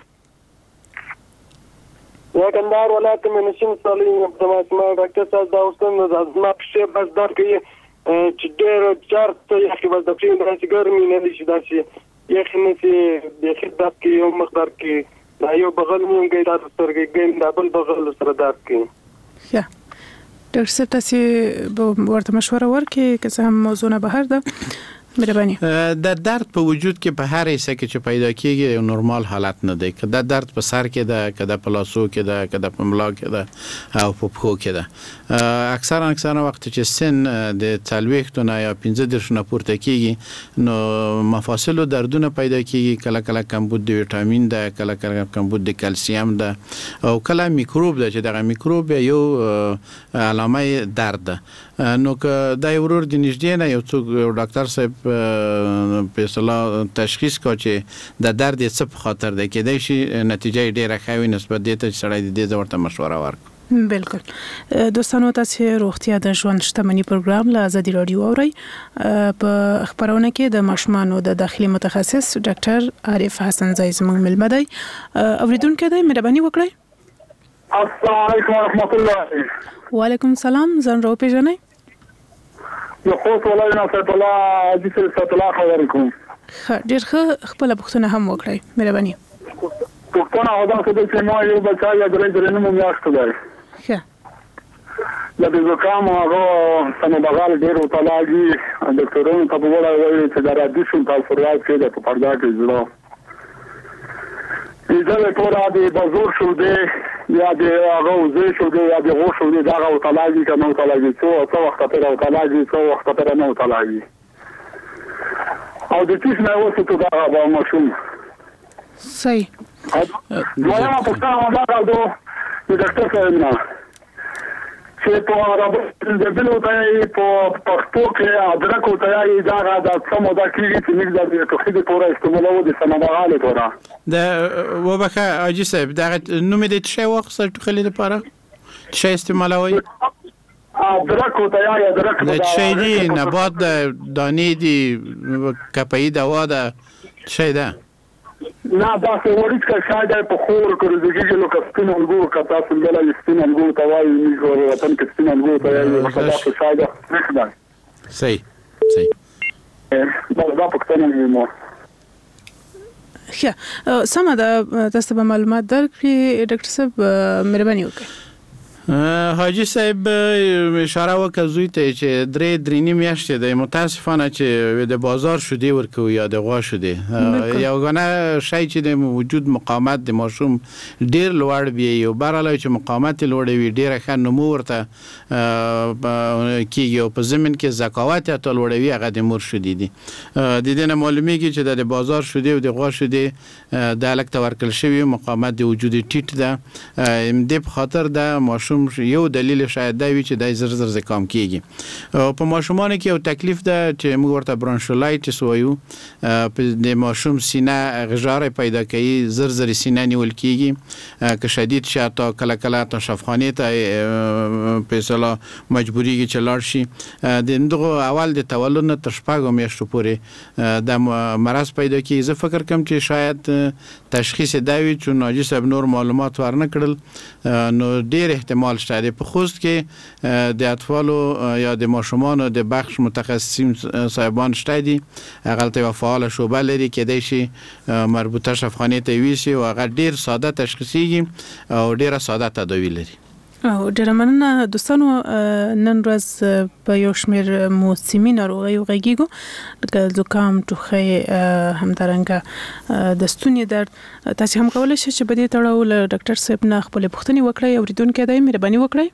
یا کندهار ولایت من نشم سالین تمام ډاکټر صاحب دا اوسنه د ما په بس دا کوي چې ډېر چارت یا کې بس د فلم د ګرمي نه دي چې دا چې یخ نه چې د خدمت کې یو مقدار کې دا یو بغل مونږ کې دا سترګې ګیم دا بل بغل سره دا کې یا ډاکټر صاحب تاسو ورته مشوره ورکړئ که څه هم موضوع نه بهر ده مهرباني د درد په وجود کې په هر حصہ کې چې پیدا کیږي یو نورمال حالت نه دی که د درد په سر کې ده که د پلاسو کې ده که د پملا کې ده او په پښو کې ده اکثرا وخت چې سن د 40 نه یا 15 نه پورته کیږي نو مفاصلو دردونه پیدا کیږي کله کله کمبود د ویټامین ده کله کله کمبود د کلسیم ده او کله میکروب ده چې دغه میکروب یو علامه درد ده نو که دا ورور د نږدې نه یو څوک ډاکټر صاحب په اصطلاح تشخیص کا چې د درد څه په خاطر ده کې د شي نتیجه ډیره ښه وي نسبت دې ته چې سړی د دې ورته مشوره ورکړي بالکل دوستانو تاسو روغتیا د ژوند شتمنۍ پروګرام له ازادي رادیو اورئ په خبرونه کې د ماشومانو د داخلي متخصص ډاکټر عارف حسن زای زموږ ملمه دی اوریدونکو ته مهرباني وکړئ السلام علیکم ورحمت الله وعلیکم السلام ځان راوپېژنئ یو خوست ولایت نه سید الله حاجی سید الله خبرې کوم. ډېر ښه، خپله پوښتنه هم وکړئ مهرباني. پوښتنه او دا چې ما یو بچا یا درې نوم میاشت دی. ښه. د زکام هغه سم بغال ډېر وتلاږي، ډاکټرانو ته وویل چې دا راډیشن تاسفورات کې د پردا کې زړه ایزله پورا د بازور شو دی یا د هغه وزې شو دی یا د غو شو دی دا وتلاږي کنه وتلاږي څو وخت ته وتلاږي څو وخت ته نه وتلاږي او د تیس نه وڅ ته دا به مشوم صحیح. نو ما په تاسو دا د ډاکټر صاحب نه چې په رابط د بلو ته په پښتو کې ادرک او تیاری دا د سمو دا کیږي چې موږ د توحید پورا استعمالو د سمندرغاله پورا د وبخه اجي صاحب دا نوم دې شی وخت ټخلې لپاره شی استعمالوي ادرک او تیاری ادرک د شی دی نبات د دانې دی کپای دوا ده شی ده نه دا څه ورته کا شاده په خور کړو د کېږي لو کسبین الګو کتا سندل سپین الګو توای میږي وطن کې سپین الګو توای خدا په شاده نخدا صحیح دا پښتنه مو ښه سمه ده. تاسو به معلومات درکړي ډاکټر صاحب، مهرباني وکړئ. حاجی صاحب اشاره وکړه زوی ته چې درې میاشتې د متاسفانه چې د بازار شودي ورکو یا د غوا شودي یو غنه شای چې د وجود مقاومت د ماشوم ډیر لوړ وي او بهرحال چې مقاومت لوړ وي ډیره ښه نمو ورته کیږي او په زمين کې زکاوت ته لوړ وي هغه د مور شودي دي. د دې نه معلومیږي چې د بازار شودي او د غوا شودي د الک تورکل شوی مقاومت د وجود ټیټ ده. د په خاطر د ماشوم یو دلیل شاید دا وي چې د زر زکام کیږي. په ماشومان کې یو تکلیف ده چې موږ ورته برانشولایټس وایو، د ماشوم سینه غژاره پیدا کوي، زر سینه نیول کیږي که شدید شاته کله تا شفخانه ته په اصطلاح مجبوریږي چې لاړ شي. د دغه اول د تولد نه تر شپږو میاشتو پورې د مرض پیدا کیږي. زه فکر کوم چې شاید تشخیص دا وي چې ناجی صاحب نور معلومات ورنه کړل نو ډیر احتمال شته په خوست کې د اطفالو یا د ماشومانو د بخش متخصصین صاحبان شته دي، هغه ته فعال شوبه لري کې د شي مربوطه شفخانه ته ویسي او هغه ډیر ساده تشخیصي او ډیره ساده تداوی لري. او ډېر مننه دوستانو، نن ورځ په یو شمېر موسمي ناروغیو غږیږو لکه زکام، ټوخی، همدارنګه د ستوني درد. تاسو هم کولای شئ چې په دې تړاو له ډاکټر صاحب نه خپلې پوښتنې وکړئ. اوریدونکو ته مهرباني وکړئ،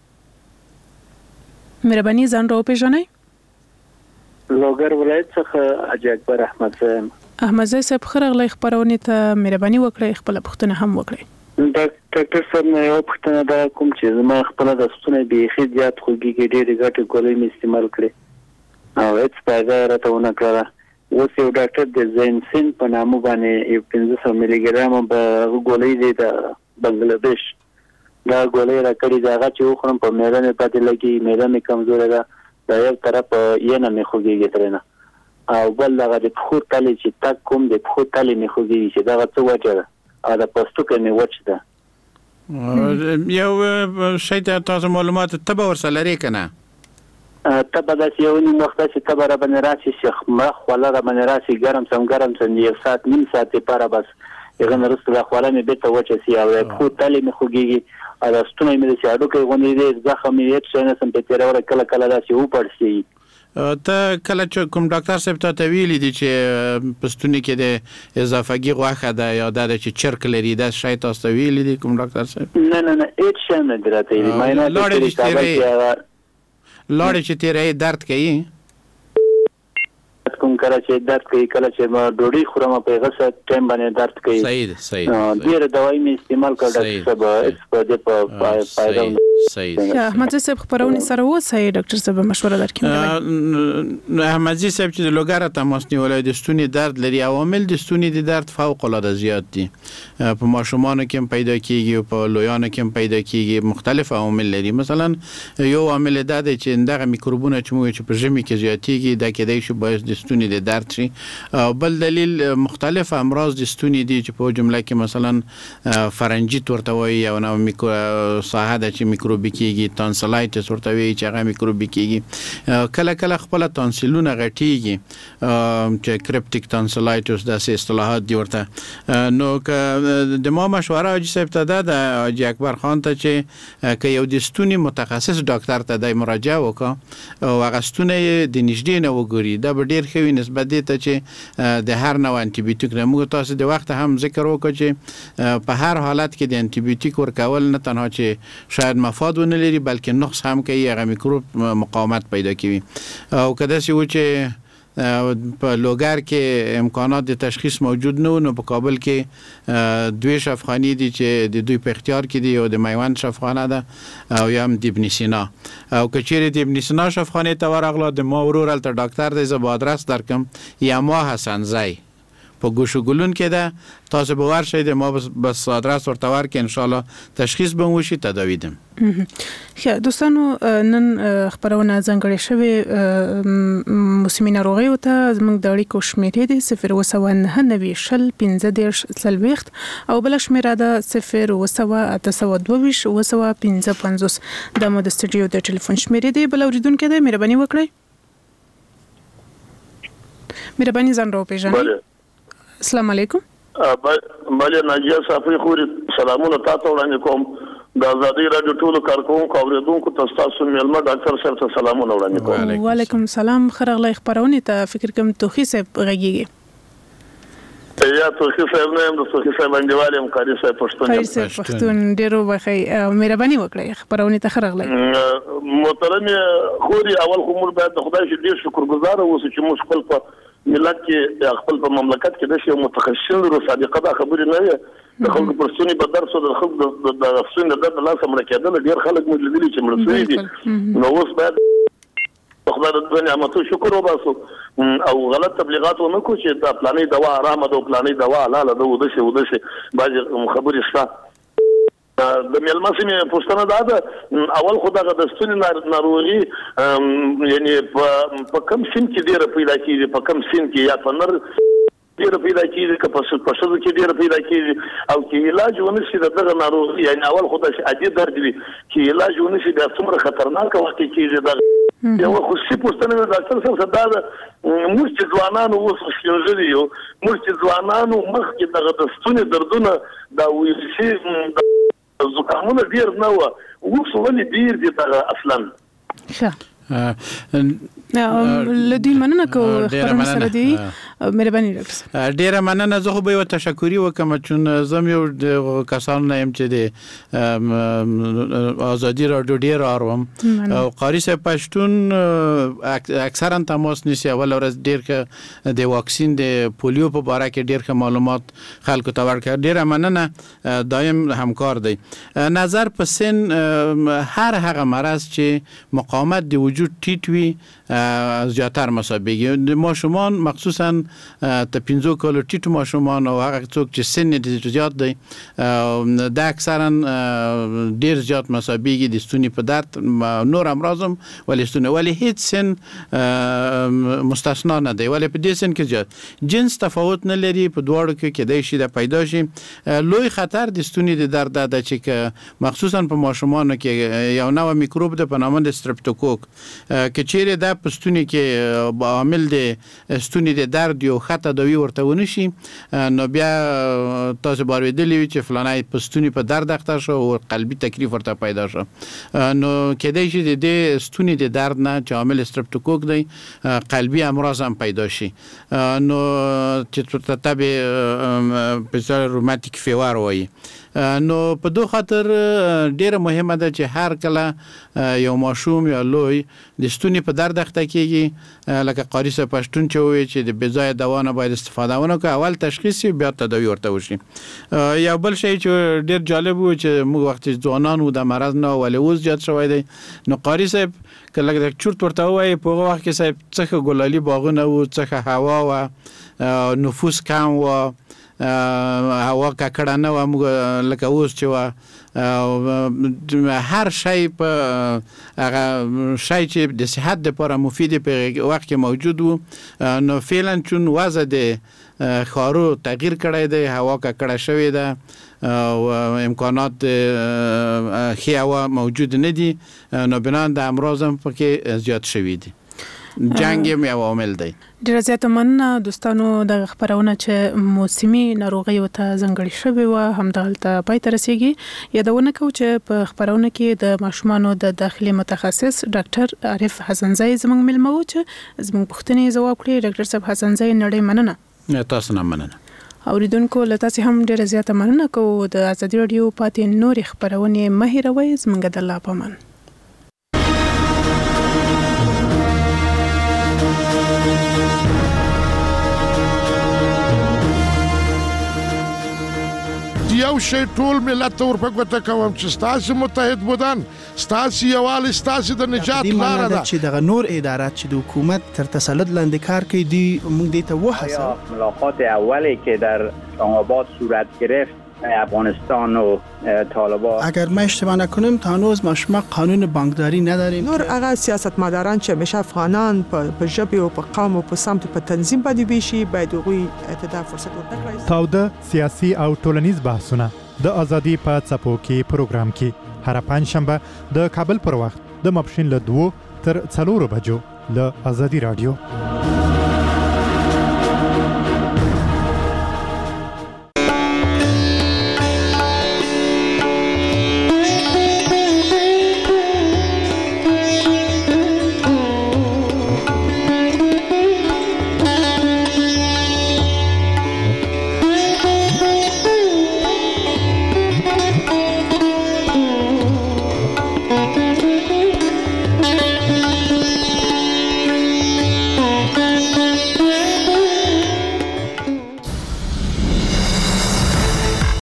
مهرباني ځان راوپېژنئ. لوګر ولایت څخه حاجی اکبر احمد صاحب. احمد صاحب خیر غلې خبرونه ته مهرباني وکړئ، خپل پوښتنه هم وکړئ. ډاکټر صاحب نه یو پوښتنه دا کوم چې زما خپل د ستوني بیخي زیات خوږي کې ډېرې ګټې ګولۍ مې استعمال کړې او هیڅ فایده راته ونه کړه. اوس یو ډاکټر د زینسین په نامه باندې 500 ملي ګرام به ګولۍ دی د بنگلاديش دا ګولۍ راکړي دا هغه چې وخورم په معده مې پاتې لګي، معده مې کمزوره ده، دا یو طرف یې نه مې خوږیږي ترنه او بل هغه د پخو تلې چې تک کوم د پخو تلې مې خوږیږي چې دا څه وجه ده دا پښتو کې مې وچ ده. یو شی ته تاسو معلومات تبه ورسره لري کنه؟ تبه د یو نیم وخت چې تبه را باندې راشي شیخ مخ ولا را باندې راشي ګرم سم یو ساعت نیم ساعت لپاره بس هغه نرسته د خپل مې به ته وچ سي او خو تلې مې خوږيږي دا ستونی مې د شاډو کې غونې دي زخم یې هیڅ نه سم په تیر ور کله داسې و پړسي. ته کله چې کوم ډاکټر صاحب ته ویلي دي چې پستونی کې د اضافهګي غوښه ده یا د چې چرک لري دا شای تاسو ویلي دي کوم ډاکټر صاحب؟ نه هیڅ شی نه درته ویلي. لاړې چې تیرې درد کوي کوم کله چې درد کوي کله چې ما ډوډۍ خورم په غوسه ټایم باندې درد کوي. صحیح ډیر دوايي مې استعمال کړل صاحب په فائدہ صحیح. احمد صاحب خبرونه سره وسه ډاکټر صاحب مشوره درکړي. احمد صاحب چې د لوګر تماس نیولای د ستوني درد لري، عوامل د ستوني د درد فوق العاده زیات دي. په ماشومانو کې پیدا کیږي او په لویانو کې پیدا کیږي، مختلف عوامل لري. مثلا یو عامل دا دی چې دغه میکروبونه چې موږ په ژمي کې زیاتېږي دا کېدای شي باعث د ستوني د درد شي. بل دلیل مختلف امراض د ستوني دي چې په جمله کې مثلا فرنجیت ورته وایي او نو ساحه د چې میکروبي میکروبي کیږي، تانسلایټس ورته وی چې هغه میکروبي کیږي، کله کله خپل تانسلونه غټیږي چې کریپټیک تانسلایټس د اصطلاحات دی ورته. نو که د ما مشوره حاجی صاحب ته ده د حاجی اکبر خان ته چې که یو د ستوني متخصص ډاکټر ته د مراجعه وکړه او هغه ستونه د نږدې نه وګوري، دا به ډیر ښه وي نسبت دې ته چې د هر نوع انټي بیوټیک نه. موږ تاسو د وخت هم ذکر وکړو چې په هر حالت کې د انټي بیوټیک ورکول نه تنها چې شاید مفاد ونه لري بلکې نقص هم کوي، هغه میکروب مقاومت پیدا کوي. او که داسې و چې په لوګر کې امکانات د تشخیص موجود نه و، نو په کابل کې دوی شفاخانې دي چې د دوی په اختیار کې دي، یو د میوند شفاخانه ده او یا هم د ابن سینا. او که چیرې د ابن سینا شفاخانې ته ورغله د ما ورور هلته ډاکټر دی، زه به ادرس درکم، یما حسنزی په ګوشو ګلون کې ده، تاسو به ورشئ د ما بس ادرس ورته ورکړئ، انشاءالله تشخیص به وشي، تداوی دم. ښه دوستانو، نن خبرونه ځانګړې شوې موسمي ناروغیو ته زموږ د اړیکو شمیرې دي 019 شل 15 40 او بل شمیره ده 019 822 د مو د سټډیو د ټلیفون شمیرې دي. بل اوریدونکو ته مهرباني وکړئ، مهرباني ځان راوپېژنئ. السلام علیکم. بله ناجیه صافی خوري، سلامونه تاسو وړاندې کوم د آزادۍ رادیو ټولو کارکونکو اوریدونکو ته تاسو میلمه ډاکټر صاحب ته سلامونه وړاندې کوم. وعلیکم السلام. خرغله خبرونه ته فکر کوم توخی صاحب غږیږي. یا توخی صاحب نه هم د توخی صاحب باندې یم، قاری صاحب پښتون قاری صاحب پښتون ډیرو بخی مهرباني وکړئ خبرونه ته خرغله. محترم خوري، اول خو موږ باید د خدای ډیر شکرګزار اوسو چې موږ خپل په ملت کې خپل په مملکت کې د شی متخصصین لرو. صادقه دا خبرې نه وي، د خلکو پر ستوني په درس او د خلکو د ستوني د لاس مړ کېدل ډیر خلک موږ لیدلي چې مړ شوي دي. نو اوس باید خدای د نعمتو شکر وباسو او غلط تبلیغات ونه کو چې دا پلانې دوا آرامه ده او پلانې دوا حلاله ده او د شي بعض خبرې شته. د میلمه سیمې پوښتنه دا ده، اول خو دغه د ستوني ناروغي یعنی په کم سن کې ډیره پیدا کیږي، په کم سن کې یا په نر ډیره پیدا کیږي که په ښځو کې ډیره پیدا کیږي، او کې علاج ونشي دغه ناروغي یعنی اول خو د عادي درد وي کې علاج ونشي بیا څومره خطرناک وخت کیږي. دغه یو خصوصي پوښتنه د ډاکټر صاحب دا ده، موږ چې ځوانانو اوس ښځې یو، موږ چې ځوانانو مخکې دغه د ستوني دردونه دا ویروسي زکامونه ډیر نه و، اوس ولې ډیر دي دغه اصلا. لدی مننه کو خبرونه سره دی، مهرباني ډاکټر. ډیره مننه. زه خو به یو تشکری وکم چې زم یو د کسانو نه يم چې د آزادي رادیو ډیر اروم او قاری صاحب پښتون اکثرا تماس نیسي. اول ورځ ډیر ک د واکسین د پولیو په اړه کې ډیر ک معلومات خلکو ته ورکړ. ډیره مننه، دایم همکار دی. نظر په سن هر هغه مرض چې مقاومت د وجود ټیټ وي زیاتر مسابقه د ماشومان مخصوصا ته 15 کالو ټیټ ماشومان او هغه څوک چې سن یې زیات دی دا اکثرا ډیر زیات مسابقه د ستوني په درد نور امراضم ولې ستوني ولې هیڅ سن مستثنا نه دی، ولې په دې سن کې زیات جنس تفاوت نه لري په دواړو کې کېدای شي د پیدا شي. لوی خطر د ستوني د درد د چې مخصوصا په ماشومانو کې یو نوع میکروب د په نامه د سترپټوکوک کې چیرې د پستونی کې عامل د ستوني د درد یو خطه دوی ورته ونشي، نو بیا تاسو باورېدلی وي چې فلانای پستونی په درد اخته شو او قلبي تکلیف ورته پیدا شو، نو کېدای شي د ستوني د درد نه چې عامل سترپټوکوک دی قلبي امراض هم پیدا شي، نو چې تتابع په روماتیک فیور وایي. نو په دوه خاطر ډیره مهمه ده چې هر کله یو ماشوم یا لوی د ستوني په درد اخته کیږي لکه قاری صاحب پښتون چې وایي چې د بځای دوا نه باید استفاده ونه کړي، اول تشخیص بیا تداوی ورته وشي. یا بل شی چې ډیر جالب و چې موږ وخت ځوانان و د مرض نه ولې اوس زیات شوی دی، نو قاری صاحب کله د چورت ورته وایي په وخت کې صاحب څخه ګلالي باغونه و څخه هوا و نفوس کم و هوا ککړه نه و لکه اوس چې و هر شی په هغه شی چې د صحت لپاره مفید په وخت کې موجود و، نو فعلا چون وضع د خارو تغییر کړی دی، هوا ککړه شوې ده او امکانات ښه هوا موجود نه دي، نو بنان د امراض هم پکې زیات شوي دي. جنگ یو عامل دی. ډیره زیاته مننه دوستانو د خبرونه چې موسمي ناروغي او ته ځنګړې شوې و هم دلته پای ته رسیږي. یادونه کوم چې په خبرونه کې د ماشومانو د داخلي متخصص ډاکټر عارف حسنزای زموږ ملمو چې زموږ پوښتنې ځواب کړي. ډاکټر صاحب حسنزای نړۍ مننه. تاسو نه مننه. اوریدونکو لته سي هم ډیره زیاته مننه کوم د ازادي رادیو پاتې نورې خبرونه مهیروي زموږ د الله پامن. یو شی ټول ملت ورپه ګوته کوم چې ستاسو متحد بودن، ستاسو یووالی، ستاسو د نجات لاره ده. چې دغه نور ادارات چې د حکومت تر تسلط لاندې کار کوي دی موږ دې ته وحسه. ملاقات اولی که در اسلام‌آباد صورت گرفت افغانستان و طالبان، اگر ما اشتباه نکنم تا هنوز ما قانون بانکداری نداریم. نور هغه سیاستمداران چې همیشه افغانان په ژبه او په قوم او په سمت په تنظیم باندې ویشي باید هغوی ته فرصت ورکړي. تاوده سیاسي او ټولنیز بحثونه د ازادي په څپو کې پروګرام کې هر پنځشنبه د کابل پر وخت د ماپښین له 2 تر 4 بجو له ازادي رادیو.